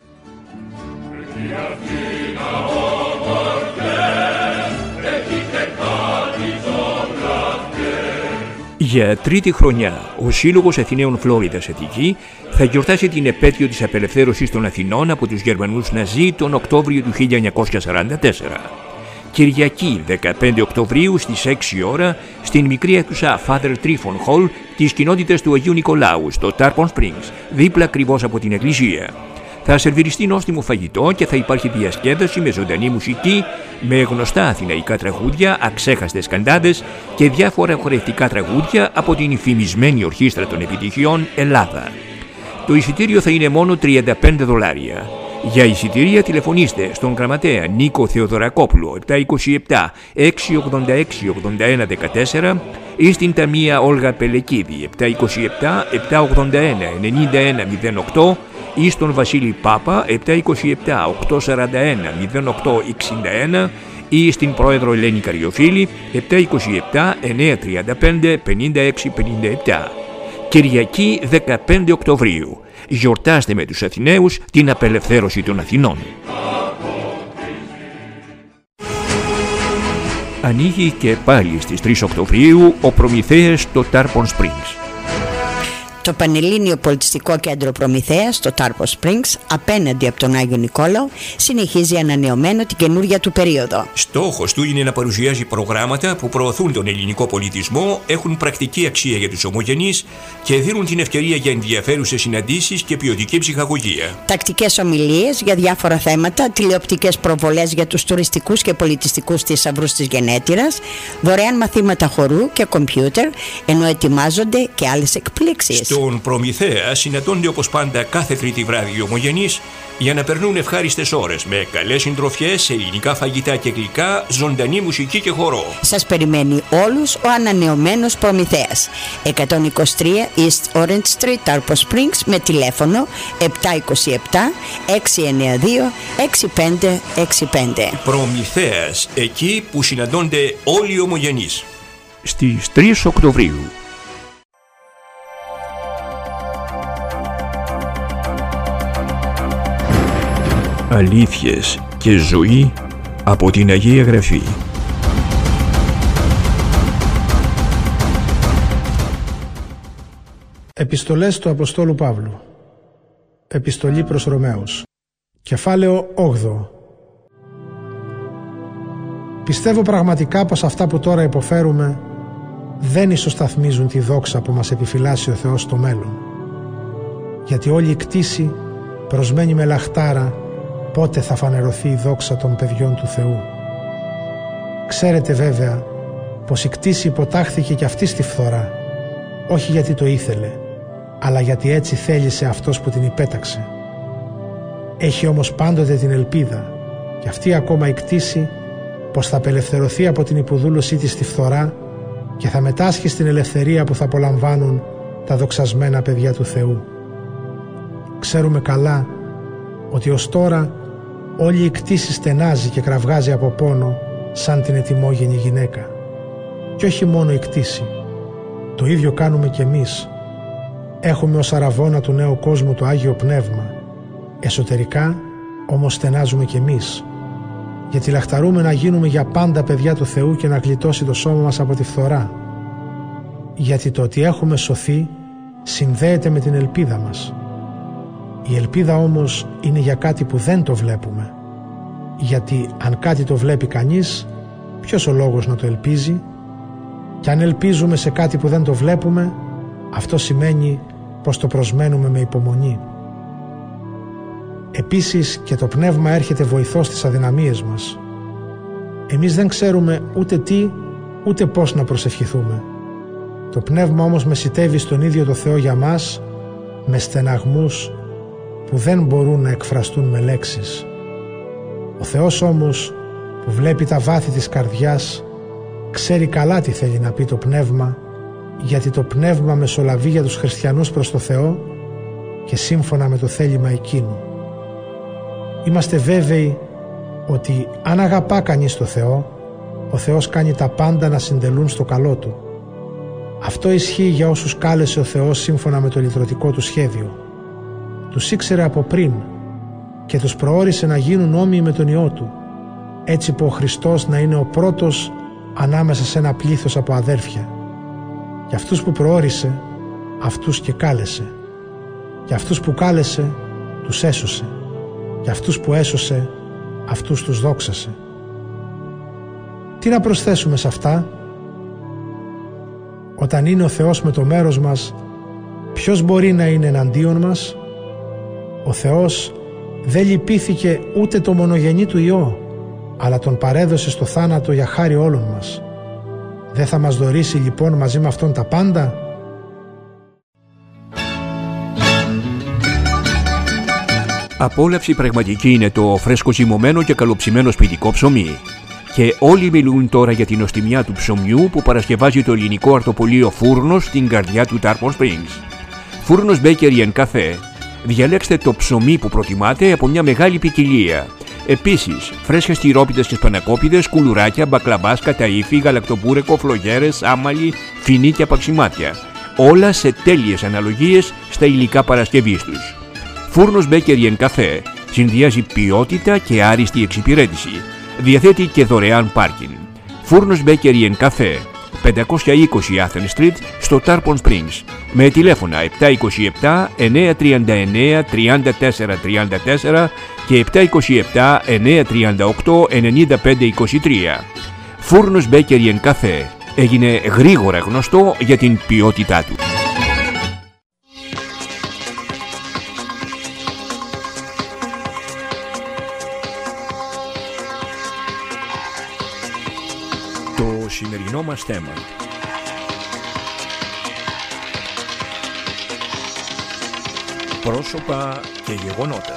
Για τρίτη χρονιά, ο Σύλλογος Αθηναίων Φλόριδας Αττική θα γιορτάσει την επέτειο της απελευθέρωσης των Αθηνών από τους Γερμανούς Ναζί τον Οκτώβριο του 1944. Κυριακή 15 Οκτωβρίου στις 6 ώρα στην μικρή αίθουσα Father Tryphon Hall της κοινότητας του Αγίου Νικολάου στο Tarpon Springs, δίπλα ακριβώς από την εκκλησία. Θα σερβιριστεί νόστιμο φαγητό και θα υπάρχει διασκέδαση με ζωντανή μουσική, με γνωστά αθηναϊκά τραγούδια, αξέχαστες καντάδες και διάφορα χορευτικά τραγούδια από την υφημισμένη ορχήστρα των επιτυχιών Ελλάδα. Το εισιτήριο θα είναι μόνο $35. Για εισιτήρια τηλεφωνήστε στον γραμματέα Νίκο Θεοδωρακόπουλο 727 686 8114 ή στην ταμεία Όλγα Πελεκίδη 727 781 9108 ή στον Βασίλη Πάπα 727 841 0861 ή στην πρόεδρο Ελένη Καριοφίλη 727 935 5657. Κυριακή 15 Οκτωβρίου. Γιορτάστε με τους Αθηναίους την απελευθέρωση των Αθηνών. Ανοίγει και πάλι στις 3 Οκτωβρίου ο Προμηθέας στο Tarpon Springs. Το Πανελλήνιο Πολιτιστικό Κέντρο Προμηθέας στο Tarpon Springs, απέναντι από τον Άγιο Νικόλαο, συνεχίζει ανανεωμένο την καινούργια του περίοδο. Στόχος του είναι να παρουσιάζει προγράμματα που προωθούν τον ελληνικό πολιτισμό, έχουν πρακτική αξία για τους ομογενείς και δίνουν την ευκαιρία για ενδιαφέρουσες συναντήσεις και ποιοτική ψυχαγωγία. Τακτικές ομιλίες για διάφορα θέματα, τηλεοπτικές προβολές για τους τουριστικούς και πολιτιστικούς θησαυρούς της γενέτειρας, δωρεάν μαθήματα χορού και κομπιούτερ, ενώ ετοιμάζονται και άλλες εκπλήξεις. Στον Προμηθέα συναντώνται όπως πάντα κάθε Τρίτη βράδυ οι ομογενείς για να περνούν ευχάριστες ώρες με καλές συντροφιές, ελληνικά φαγητά και γλυκά, ζωντανή μουσική και χορό. Σας περιμένει όλους ο ανανεωμένος Προμηθέας. 123 East Orange Street, Tarpon Springs, με τηλέφωνο 727 692 6565. Προμηθέας, εκεί που συναντώνται όλοι οι ομογενείς. Στις 3 Οκτωβρίου. Αλήθειες και ζωή από την Αγία Γραφή. Επιστολές του Αποστόλου Παύλου. Επιστολή προς Ρωμαίους. Κεφάλαιο 8. Πιστεύω πραγματικά πως αυτά που τώρα υποφέρουμε δεν ισοσταθμίζουν τη δόξα που μας επιφυλάσσει ο Θεός στο μέλλον. Γιατί όλη η κτήση προσμένει με λαχτάρα πότε θα φανερωθεί η δόξα των παιδιών του Θεού. Ξέρετε βέβαια πως η κτήση υποτάχθηκε κι αυτή στη φθορά, όχι γιατί το ήθελε, αλλά γιατί έτσι θέλησε αυτός που την υπέταξε. Έχει όμως πάντοτε την ελπίδα, και αυτή ακόμα η κτήση, πως θα απελευθερωθεί από την υποδούλωσή της στη φθορά και θα μετάσχει στην ελευθερία που θα απολαμβάνουν τα δοξασμένα παιδιά του Θεού. Ξέρουμε καλά ότι ως τώρα όλη η κτήση στενάζει και κραυγάζει από πόνο σαν την ετοιμόγενη γυναίκα. Και όχι μόνο η κτήση, το ίδιο κάνουμε κι εμείς. Έχουμε ως αραβώνα του νέου κόσμου το Άγιο Πνεύμα. Εσωτερικά όμως στενάζουμε κι εμείς, γιατί λαχταρούμε να γίνουμε για πάντα παιδιά του Θεού και να γλιτώσει το σώμα μας από τη φθορά. Γιατί το ότι έχουμε σωθεί συνδέεται με την ελπίδα μας. Η ελπίδα όμως είναι για κάτι που δεν το βλέπουμε. γιατί αν κάτι το βλέπει κανείς, ποιος ο λόγος να το ελπίζει? Και αν ελπίζουμε σε κάτι που δεν το βλέπουμε, αυτό σημαίνει πως το προσμένουμε με υπομονή. Επίσης και το πνεύμα έρχεται βοηθός στις αδυναμίες μας. Εμείς δεν ξέρουμε ούτε τι, ούτε πώς να προσευχηθούμε. Το πνεύμα όμως μεσιτεύει στον ίδιο το Θεό για μας με στεναγμούς που δεν μπορούν να εκφραστούν με λέξεις. Ο Θεός όμως που βλέπει τα βάθη της καρδιάς ξέρει καλά τι θέλει να πει το πνεύμα, γιατί το πνεύμα μεσολαβεί για τους χριστιανούς προς το Θεό και σύμφωνα με το θέλημα εκείνου. Είμαστε βέβαιοι ότι αν αγαπά κανείς το Θεό, ο Θεός κάνει τα πάντα να συντελούν στο καλό του. Αυτό ισχύει για όσους κάλεσε ο Θεός σύμφωνα με το λυτρωτικό του σχέδιο. Τους ήξερε από πριν και τους προώρισε να γίνουν όμοιοι με τον Υιό του, έτσι που ο Χριστός να είναι ο πρώτος ανάμεσα σε ένα πλήθος από αδέρφια. Για αυτούς που προώρισε, αυτούς και κάλεσε. Για αυτούς που κάλεσε, τους έσωσε. Για αυτούς που έσωσε, αυτούς τους δόξασε. Τι να προσθέσουμε σε αυτά? Όταν είναι ο Θεός με το μέρος μας, ποιος μπορεί να είναι εναντίον μας? Ο Θεός δεν λυπήθηκε ούτε το μονογενή του Υιό, αλλά τον παρέδωσε στο θάνατο για χάρη όλων μας. Δεν θα μας δωρήσει λοιπόν μαζί με αυτόν τα πάντα? Απόλαυση πραγματική είναι το φρέσκο ζυμωμένο και καλοψημένο σπιτικό ψωμί. Και όλοι μιλούν τώρα για την νοστιμιά του ψωμιού που παρασκευάζει το ελληνικό αρτοπολείο Φούρνος στην καρδιά του Tarpon Springs. Φούρνος Bakery and Cafe. Διαλέξτε το ψωμί που προτιμάτε από μια μεγάλη ποικιλία. Επίσης, φρέσκες τυρόπιτες και σπανακόπιδες, κουλουράκια, μπακλαβάς, καταΐφι, γαλακτοπούρεκο, φλογέρες, άμαλι, φινί και απαξιμάτια. Όλα σε τέλειες αναλογίες στα υλικά παρασκευής τους. Φούρνος Bakery and Cafe συνδυάζει ποιότητα και άριστη εξυπηρέτηση. Διαθέτει και δωρεάν πάρκινγκ. Φούρνος Bakery and Cafe, 520 Athens Street στο Tarpon Springs, με τηλέφωνα 727 939 3434 και 727 938 9523. Φούρνος Bakery and Cafe έγινε γρήγορα γνωστό για την ποιότητά του. Το σημερινό μας θέμα. Πρόσωπα και γεγονότα.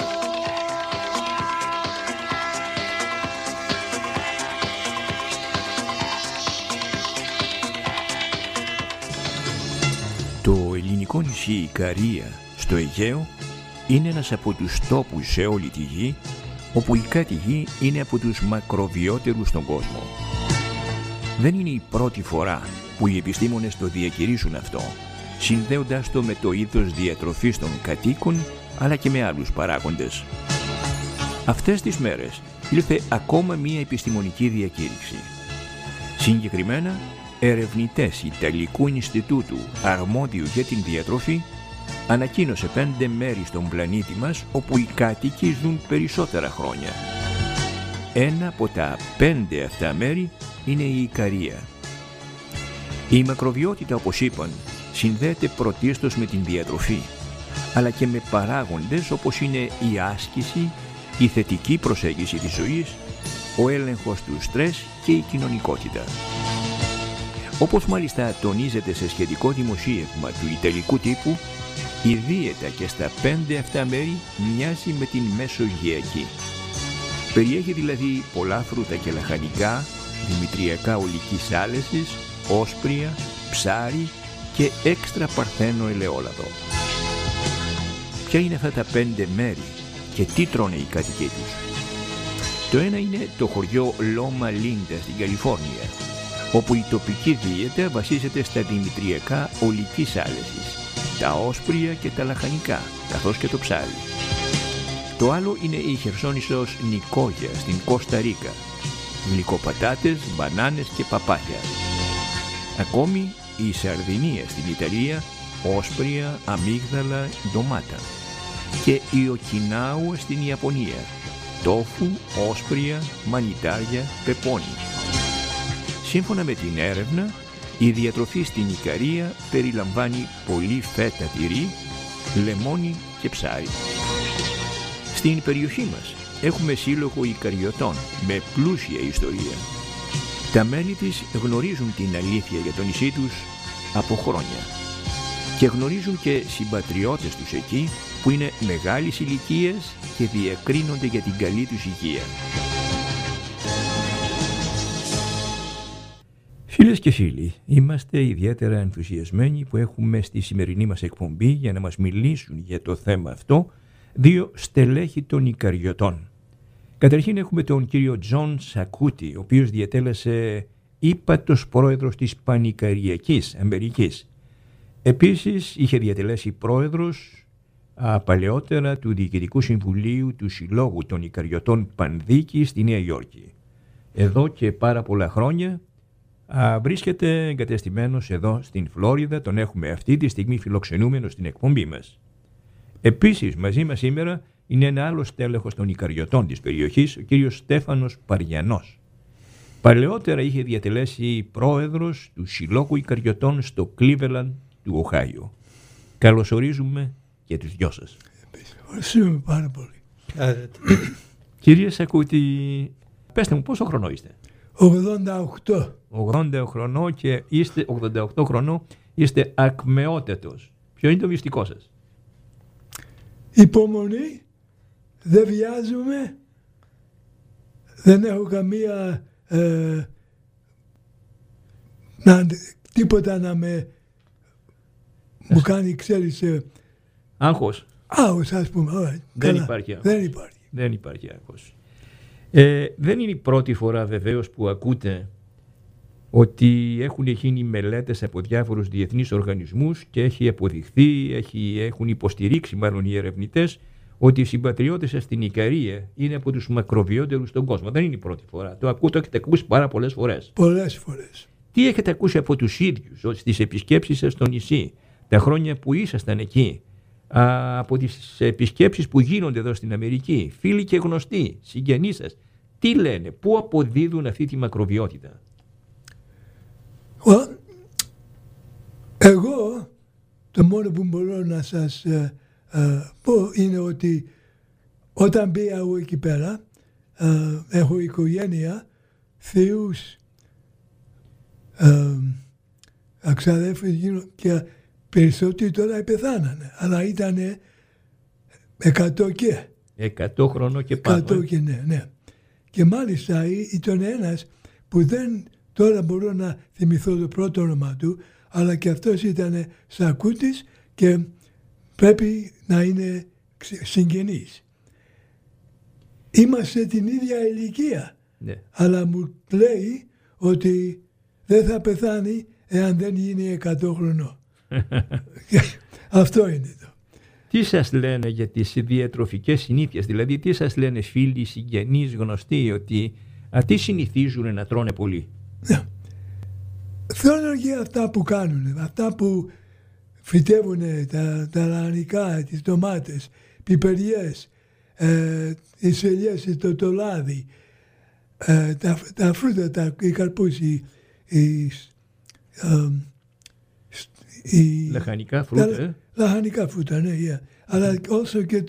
Το ελληνικό νησί Ικαρία στο Αιγαίο είναι ένας από τους τόπους σε όλη τη γη όπου οι κάτοικοι είναι από τους μακροβιότερους στον κόσμο. Δεν είναι η πρώτη φορά που οι επιστήμονες το διακηρύσουν αυτό, συνδέοντας το με το είδος διατροφής των κατοίκων αλλά και με άλλους παράγοντες. Αυτές τις μέρες ήρθε ακόμα μία επιστημονική διακήρυξη. Συγκεκριμένα, ερευνητές Ιταλικού Ινστιτούτου αρμόδιου για την διατροφή ανακοίνωσε 5 μέρη στον πλανήτη μας όπου οι κάτοικοι ζουν περισσότερα χρόνια. Ένα από τα 5 αυτά μέρη είναι η Ικαρία. Η μακροβιότητα, όπως είπαν, συνδέεται πρωτίστως με την διατροφή, αλλά και με παράγοντες όπως είναι η άσκηση, η θετική προσέγγιση της ζωής, ο έλεγχος του στρες και η κοινωνικότητα. Όπως μάλιστα τονίζεται σε σχετικό δημοσίευμα του ιταλικού τύπου, η δίαιτα και στα 5 αυτά μέρη μοιάζει με την μεσογειακή. Περιέχει δηλαδή πολλά φρούτα και λαχανικά, δημητριακά ολικής άλεσης, όσπρια, ψάρι και έξτρα παρθένο ελαιόλαδο. Ποια είναι αυτά τα 5 μέρη και τι τρώνε οι κάτοικοι τους? Το ένα είναι το χωριό Λόμα Λίντα στην Καλιφόρνια, όπου η τοπική δίαιτα βασίζεται στα δημητριακά ολικής άλεσης, τα όσπρια και τα λαχανικά, καθώς και το ψάρι. Το άλλο είναι η χερσόνησος Νικόγια στην Κώστα Ρίκα, γλυκοπατάτες, μπανάνες και παπάγια. Ακόμη η Σαρδινία στην Ιταλία, όσπρια, αμύγδαλα, ντομάτα. Και η Οκινάουα στην Ιαπωνία, τόφου, όσπρια, μανιτάρια, πεπόνι. Σύμφωνα με την έρευνα, η διατροφή στην Ικαρία περιλαμβάνει πολύ φέτα τυρί, λεμόνι και ψάρι. Στην περιοχή μας έχουμε σύλλογο Ικαριωτών με πλούσια ιστορία. Τα μέλη της γνωρίζουν την αλήθεια για το νησί τους από χρόνια και γνωρίζουν και συμπατριώτες τους εκεί που είναι μεγάλης ηλικίας και διακρίνονται για την καλή τους υγεία. Φίλες και φίλοι, είμαστε ιδιαίτερα ενθουσιασμένοι που έχουμε στη σημερινή μας εκπομπή για να μας μιλήσουν για το θέμα αυτό δύο στελέχη των Ικαριωτών. Καταρχήν έχουμε τον κύριο Τζον Σακούτη, ο οποίος διατέλεσε ύπατος πρόεδρος της Πανικαριακής Αμερικής. Επίσης είχε διατελέσει πρόεδρος παλαιότερα του Διοικητικού Συμβουλίου του Συλλόγου των Ικαριωτών Πανδίκη στη Νέα Υόρκη. Εδώ και πάρα πολλά χρόνια βρίσκεται εγκατεστημένος εδώ στην Φλόριδα, τον έχουμε αυτή τη στιγμή φιλοξενούμενο στην εκπομπή μας. Επίσης μαζί μας σήμερα είναι ένα άλλο στέλεχος των Ικαριωτών της περιοχής, ο κύριος Στέφανος Παριανός. Παλαιότερα είχε διατελέσει πρόεδρος του Συλλόγου Ικαριωτών στο Cleveland του Οχάιο. Καλωσορίζουμε και τους δυο σας. Ευχαριστούμε πάρα πολύ. Κύριε Σακούτη, πέστε μου πόσο χρονό είστε? 88. 80 χρονών και είστε 88 χρονών, είστε ακμεότατος. Ποιο είναι το μυστικό σας? Υπομονή, δεν βιάζομαι, δεν έχω καμία τίποτα να μου κάνει, ξέρεις, άγχος. Άγχος, ας πούμε. Δεν υπάρχει άγχος. Δεν υπάρχει άγχος. Δεν είναι η πρώτη φορά βεβαίως που ακούτε ότι έχουν γίνει μελέτες από διάφορους διεθνείς οργανισμούς και έχει αποδειχθεί, έχουν υποστηρίξει μάλλον οι ερευνητές ότι οι συμπατριώτες σας στην Ικαρία είναι από τους μακροβιότερους στον κόσμο. Δεν είναι η πρώτη φορά. Το έχετε ακούσει πάρα πολλές φορές. Πολλές φορές. Τι έχετε ακούσει από τους ίδιους στις επισκέψεις σας στο νησί, τα χρόνια που ήσασταν εκεί, από τις επισκέψεις που γίνονται εδώ στην Αμερική, φίλοι και γνωστοί, συγγενείς σας, τι λένε, πού αποδίδουν αυτή τη μακροβιότητα? Εγώ το μόνο που μπορώ να σας πω είναι ότι όταν πήγα εγώ εκεί πέρα, έχω οικογένεια, θεούς, αξαδέφες και περισσότεροι τώρα πεθάνανε, αλλά ήταν 100 και. 100 χρονών και πάνω. 100 και ναι. Και μάλιστα ήταν ένας που τώρα μπορώ να θυμηθώ το πρώτο όνομα του, αλλά και αυτός ήταν Σακούτης και πρέπει να είναι συγγενής. Είμαστε την ίδια ηλικία, ναι. Αλλά μου λέει ότι δεν θα πεθάνει εάν δεν γίνει 100 χρονών. Αυτό είναι το. Τι σας λένε για τις διατροφικές συνήθειες, δηλαδή τι σας λένε φίλοι, συγγενείς, γνωστοί, ότι τι συνηθίζουν να τρώνε πολύ? Θέλω και αυτά που κάνουν, αυτά που φυτεύουν, τα λαχανικά, τις ντομάτες, πιπεριές, τις ελιές, το λάδι, τα φρούτα, οι καρπούζοι, λαχανικά φρούτα. Λαχανικά φρούτα, ναι, yeah. Αλλά όσο και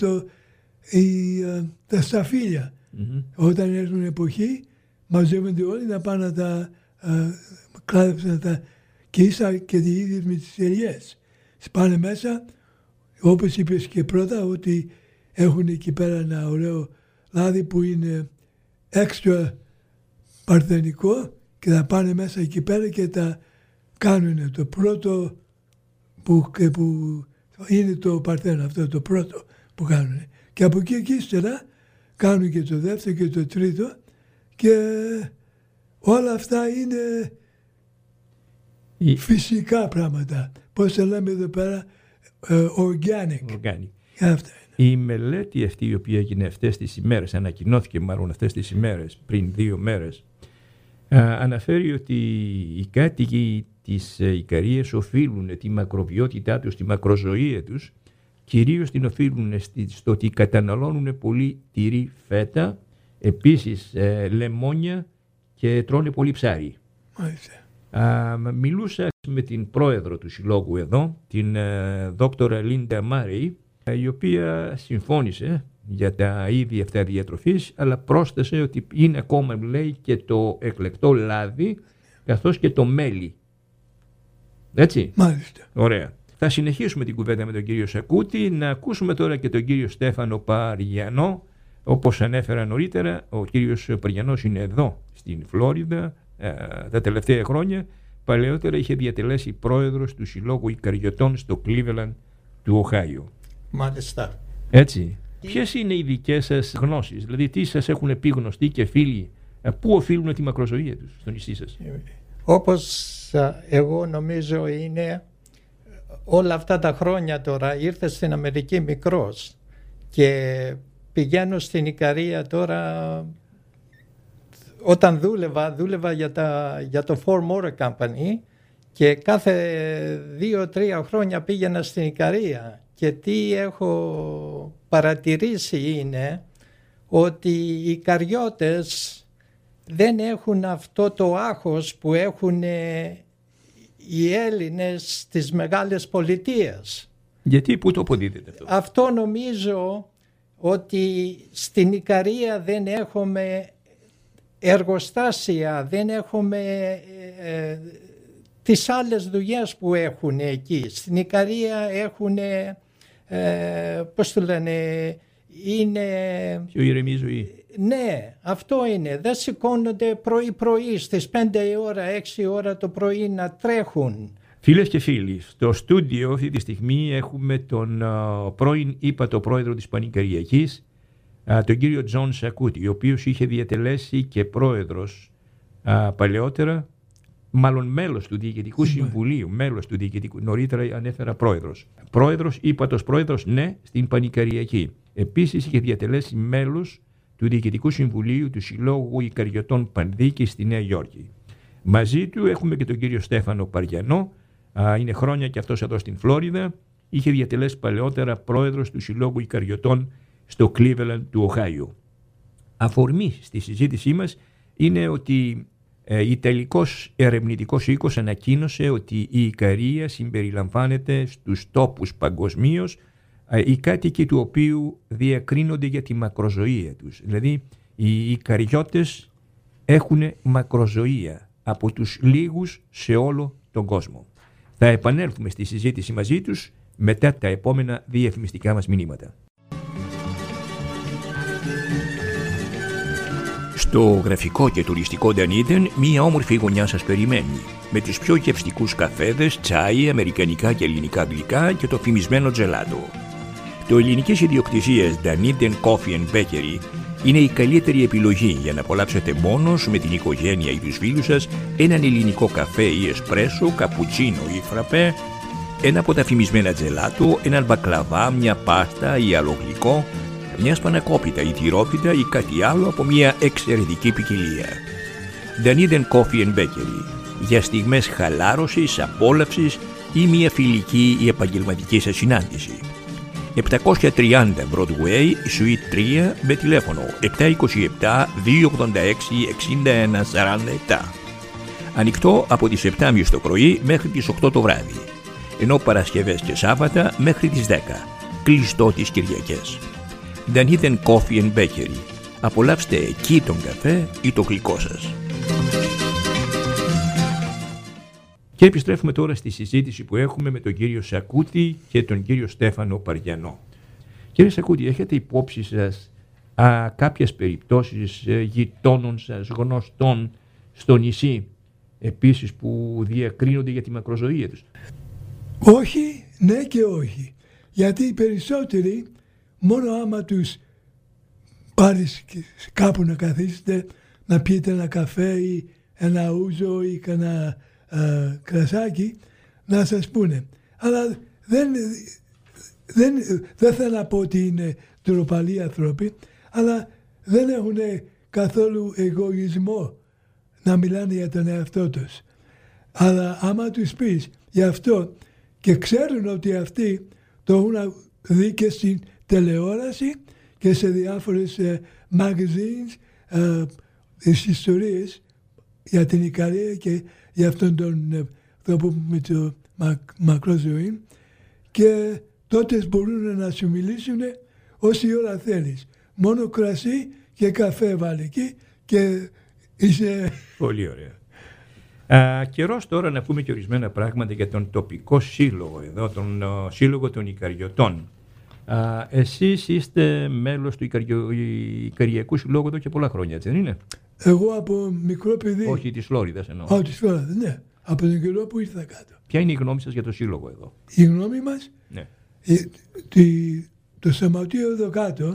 τα σταφύλια. Όταν έρθουν εποχή, μαζεύονται όλοι να πάνε να τα κλάδεψαν και ίσα και οι ίδιες με τις ελιές. Σπάνε μέσα, όπως είπες και πρώτα, ότι έχουν εκεί πέρα ένα ωραίο λάδι που είναι έξτρα παρθενικό και θα πάνε μέσα εκεί πέρα και τα κάνουν. Το πρώτο που είναι το παρθένο, αυτό το πρώτο που κάνουν. Και από εκεί και ύστερα κάνουν και το δεύτερο και το τρίτο και όλα αυτά είναι φυσικά πράγματα. Πώς τα λέμε εδώ πέρα, organic. Αυτά είναι. Η μελέτη αυτή η οποία έγινε αυτές τις ημέρες, ανακοινώθηκε μάλλον αυτές τις ημέρες, πριν 2 μέρες, αναφέρει ότι οι κάτοικοι της Ικαρίας οφείλουν τη μακροβιότητά τους, τη μακροζωία τους, κυρίως την οφείλουν στο ότι καταναλώνουν πολύ τυρί, φέτα, επίσης λεμόνια και τρώνε πολύ ψάρι. Μιλούσα με την πρόεδρο του συλλόγου εδώ, την δόκτωρα Λίντα Μάρεϊ, η οποία συμφώνησε για τα είδη αυτά διατροφής, αλλά πρόσθεσε ότι είναι ακόμα, λέει, και το εκλεκτό λάδι καθώς και το μέλι. Έτσι. Μάλιστα. Ωραία. Θα συνεχίσουμε την κουβέντα με τον κύριο Σακούτη. Να ακούσουμε τώρα και τον κύριο Στέφανο Παριανό. Όπως ανέφερα νωρίτερα, ο κύριος Παριανός είναι εδώ στην Φλόριδα τα τελευταία χρόνια. Παλαιότερα είχε διατελέσει πρόεδρος του Συλλόγου Ικαριωτών στο Cleveland του Οχάιο. Μάλιστα. Έτσι. Ποιες είναι οι δικές σας γνώσεις, δηλαδή τι σας έχουν πει γνωστοί και φίλοι, πού οφείλουν τη μακροζωία τους στο νησί σας? Όπως εγώ νομίζω είναι όλα αυτά τα χρόνια τώρα, ήρθε στην Αμερική μικρός και πηγαίνω στην Ικαρία τώρα. Όταν δούλευα για το Ford Motor Company και κάθε 2-3 χρόνια πήγαινα στην Ικαρία, και τι έχω παρατηρήσει είναι ότι οι Ικαριώτες δεν έχουν αυτό το άγχος που έχουν οι Έλληνες στις μεγάλες πολιτείες. Γιατί, πού το αποδίδεται αυτό? Αυτό νομίζω ότι στην Ικαρία δεν έχουμε εργοστάσια, δεν έχουμε τις άλλες δουλειές που έχουν εκεί. Στην Ικαρία έχουν, πώς το λένε, είναι... Πιο ηρεμή ζωή. Ναι, αυτό είναι. Δεν σηκώνονται πρωί-πρωί στις 5 ώρα, 6 ώρα το πρωί να τρέχουν. Φίλες και φίλοι, στο στούντιο αυτή τη στιγμή έχουμε τον πρώην ύπατο πρόεδρο της Πανικαριακής, τον κύριο Τζον Σακούτη, ο οποίος είχε διατελέσει και πρόεδρος παλαιότερα, μάλλον μέλος του Διοικητικού Συμβουλίου, μέλος του Διοικητικού, νωρίτερα ανέφερα πρόεδρος. Πρόεδρος, ύπατος πρόεδρος, ναι, στην Πανικαριακή. Επίσης είχε διατελέσει μέλος του Διοικητικού Συμβουλίου του Συλλόγου Ικαριωτών Πανδίκη στη Νέα Υόρκη. Μαζί του έχουμε και τον κύριο Στέφανο Παριανό, είναι χρόνια και αυτός εδώ στην Φλόριδα, είχε διατελέσει παλαιότερα πρόεδρος του Συλλόγου Ικαριωτών στο Cleveland του Οχάιο. Αφορμή στη συζήτησή μας είναι ότι Ιταλικός ερευνητικός οίκος ανακοίνωσε ότι η Ικαρία συμπεριλαμβάνεται στους τόπους παγκοσμίως οι κάτοικοι του οποίου διακρίνονται για τη μακροζωία τους. Δηλαδή οι Ικαριώτες έχουν μακροζωία από τους λίγους σε όλο τον κόσμο. Θα επανέλθουμε στη συζήτηση μαζί τους μετά τα επόμενα διαφημιστικά μας μηνύματα. Στο γραφικό και τουριστικό Dunedin, μία όμορφη γωνιά σας περιμένει, με τους πιο γευστικούς καφέδες, τσάι, αμερικανικά και ελληνικά γλυκά και το φημισμένο τζελάτο. Το ελληνικής ιδιοκτησίας Dunedin Coffee and Bakery είναι η καλύτερη επιλογή για να απολαύσετε μόνος με την οικογένεια ή τους φίλους σας έναν ελληνικό καφέ ή εσπρέσο, καπουτσίνο ή φραπέ, ένα από τα φημισμένα τζελάτο, έναν μπακλαβά, μια πάστα ή άλλο γλυκό, μια σπανακόπιτα ή τυρόπιτα ή κάτι άλλο από μια εξαιρετική ποικιλία. Dunedin Coffee and Bakery, για στιγμές χαλάρωσης, απόλαυσης ή μια φιλική ή επαγγελματική σας συνάντηση. 730 Broadway, Suite 3, με τηλέφωνο 727-286-6147. Ανοιχτό από τις 7.30 το πρωί μέχρι τις 8 το βράδυ, ενώ Παρασκευές και Σάββατα μέχρι τις 10, κλειστό τις Κυριακές. Dunedin Coffee and Bakery. Απολαύστε εκεί τον καφέ ή το γλυκό σας. Και επιστρέφουμε τώρα στη συζήτηση που έχουμε με τον κύριο Σακούτη και τον κύριο Στέφανο Παριανό. Κύριε Σακούτη, έχετε υπόψη σας κάποιες περιπτώσεις γειτόνων σας, γνωστών στο νησί, επίσης που διακρίνονται για τη μακροζωία τους? Όχι, ναι και όχι. Γιατί οι περισσότεροι, μόνο άμα τους πάρεις κάπου να καθίσετε, να πιείτε ένα καφέ ή ένα ούζο ή κανένα κρασάκι, να σας πούνε. Αλλά δεν θέλω να πω ότι είναι ντροπαλοί άνθρωποι, αλλά δεν έχουν καθόλου εγωισμό να μιλάνε για τον εαυτό τους. Αλλά άμα τους πεις γι' αυτό και ξέρουν ότι αυτοί το έχουν δει και στην τηλεόραση και σε διάφορες magazines τις ιστορίες για την Ικαρία και για αυτόν τον τρόπο με το μακρό ζωή, και τότε μπορούν να σου μιλήσουν όση ώρα θέλεις. Μόνο κρασί και καφέ βάλει εκεί και είσαι... Πολύ ωραία. Καιρός τώρα να πούμε και ορισμένα πράγματα για τον τοπικό σύλλογο εδώ, τον Σύλλογο των Ικαριωτών. Εσείς είστε μέλος του Ικαριακού Συλλόγου εδώ και πολλά χρόνια, έτσι δεν είναι? Εγώ από μικρό παιδί. Όχι, της Φλόριδας εννοώ. Της Φλόριδας, ναι. Από τον καιρό που ήρθα κάτω. Ποια είναι η γνώμη σας για το σύλλογο εδώ? Η γνώμη μας, ναι. Το σωματείο εδώ κάτω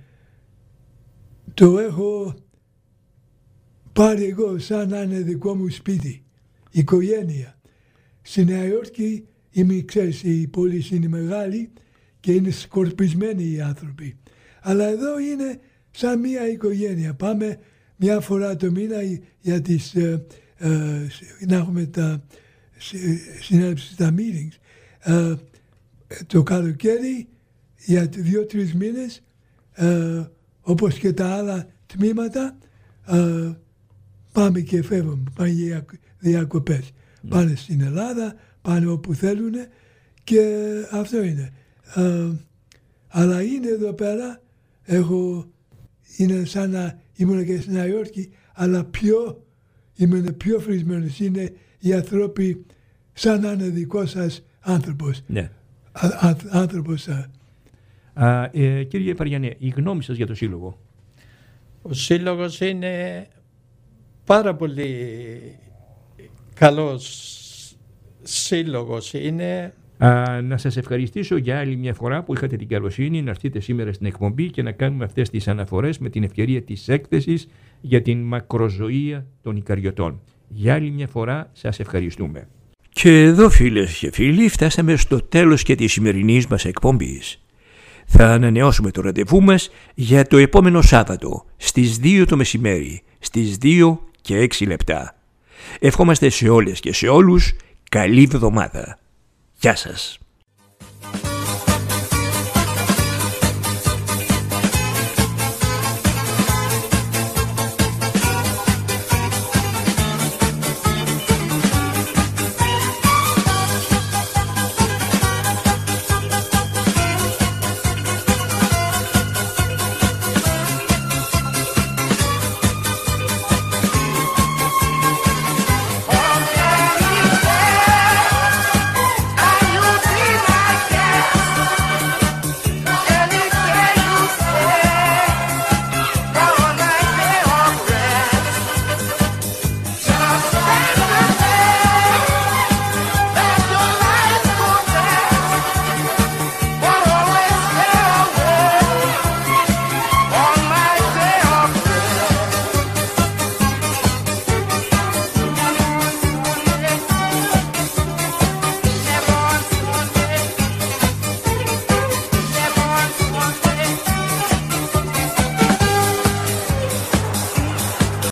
το έχω πάρει εγώ σαν να είναι δικό μου σπίτι, οικογένεια. Στη Νέα Υόρκη ξέρεις, η πόλη είναι μεγάλη και είναι σκορπισμένοι οι άνθρωποι. Αλλά εδώ είναι σαν μια οικογένεια. Πάμε μια φορά το μήνα για να έχουμε τα συνέλευση, τα meetings. Το καλοκαίρι για 2-3 μήνες, όπως και τα άλλα τμήματα, πάμε και φεύγουμε, πάμε για διακοπές. Πάνε στην Ελλάδα, πάνε όπου θέλουν και αυτό είναι. Αλλά είναι εδώ πέρα, είναι σαν να ήμουν και στη Νέα Υόρκη, αλλά ήμουν πιο φρισμένος. Είναι οι άνθρωποι σαν να είναι δικό σας άνθρωπος. Ναι. Άνθρωπος. Κύριε Παριανέ, η γνώμη σας για το σύλλογο? Ο σύλλογος είναι πάρα πολύ καλός σύλλογος. Είναι... να σας ευχαριστήσω για άλλη μια φορά που είχατε την καλοσύνη να έρθετε σήμερα στην εκπομπή και να κάνουμε αυτές τις αναφορές με την ευκαιρία της έκθεσης για την μακροζωία των Ικαριωτών. Για άλλη μια φορά σας ευχαριστούμε. Και εδώ, φίλες και φίλοι, φτάσαμε στο τέλος και της σημερινής μας εκπομπής. Θα ανανεώσουμε το ραντεβού μας για το επόμενο Σάββατο στις 2 το μεσημέρι, στις 2 και 6 λεπτά. Ευχόμαστε σε όλες και σε όλους καλή εβδομάδα. Γεια σας.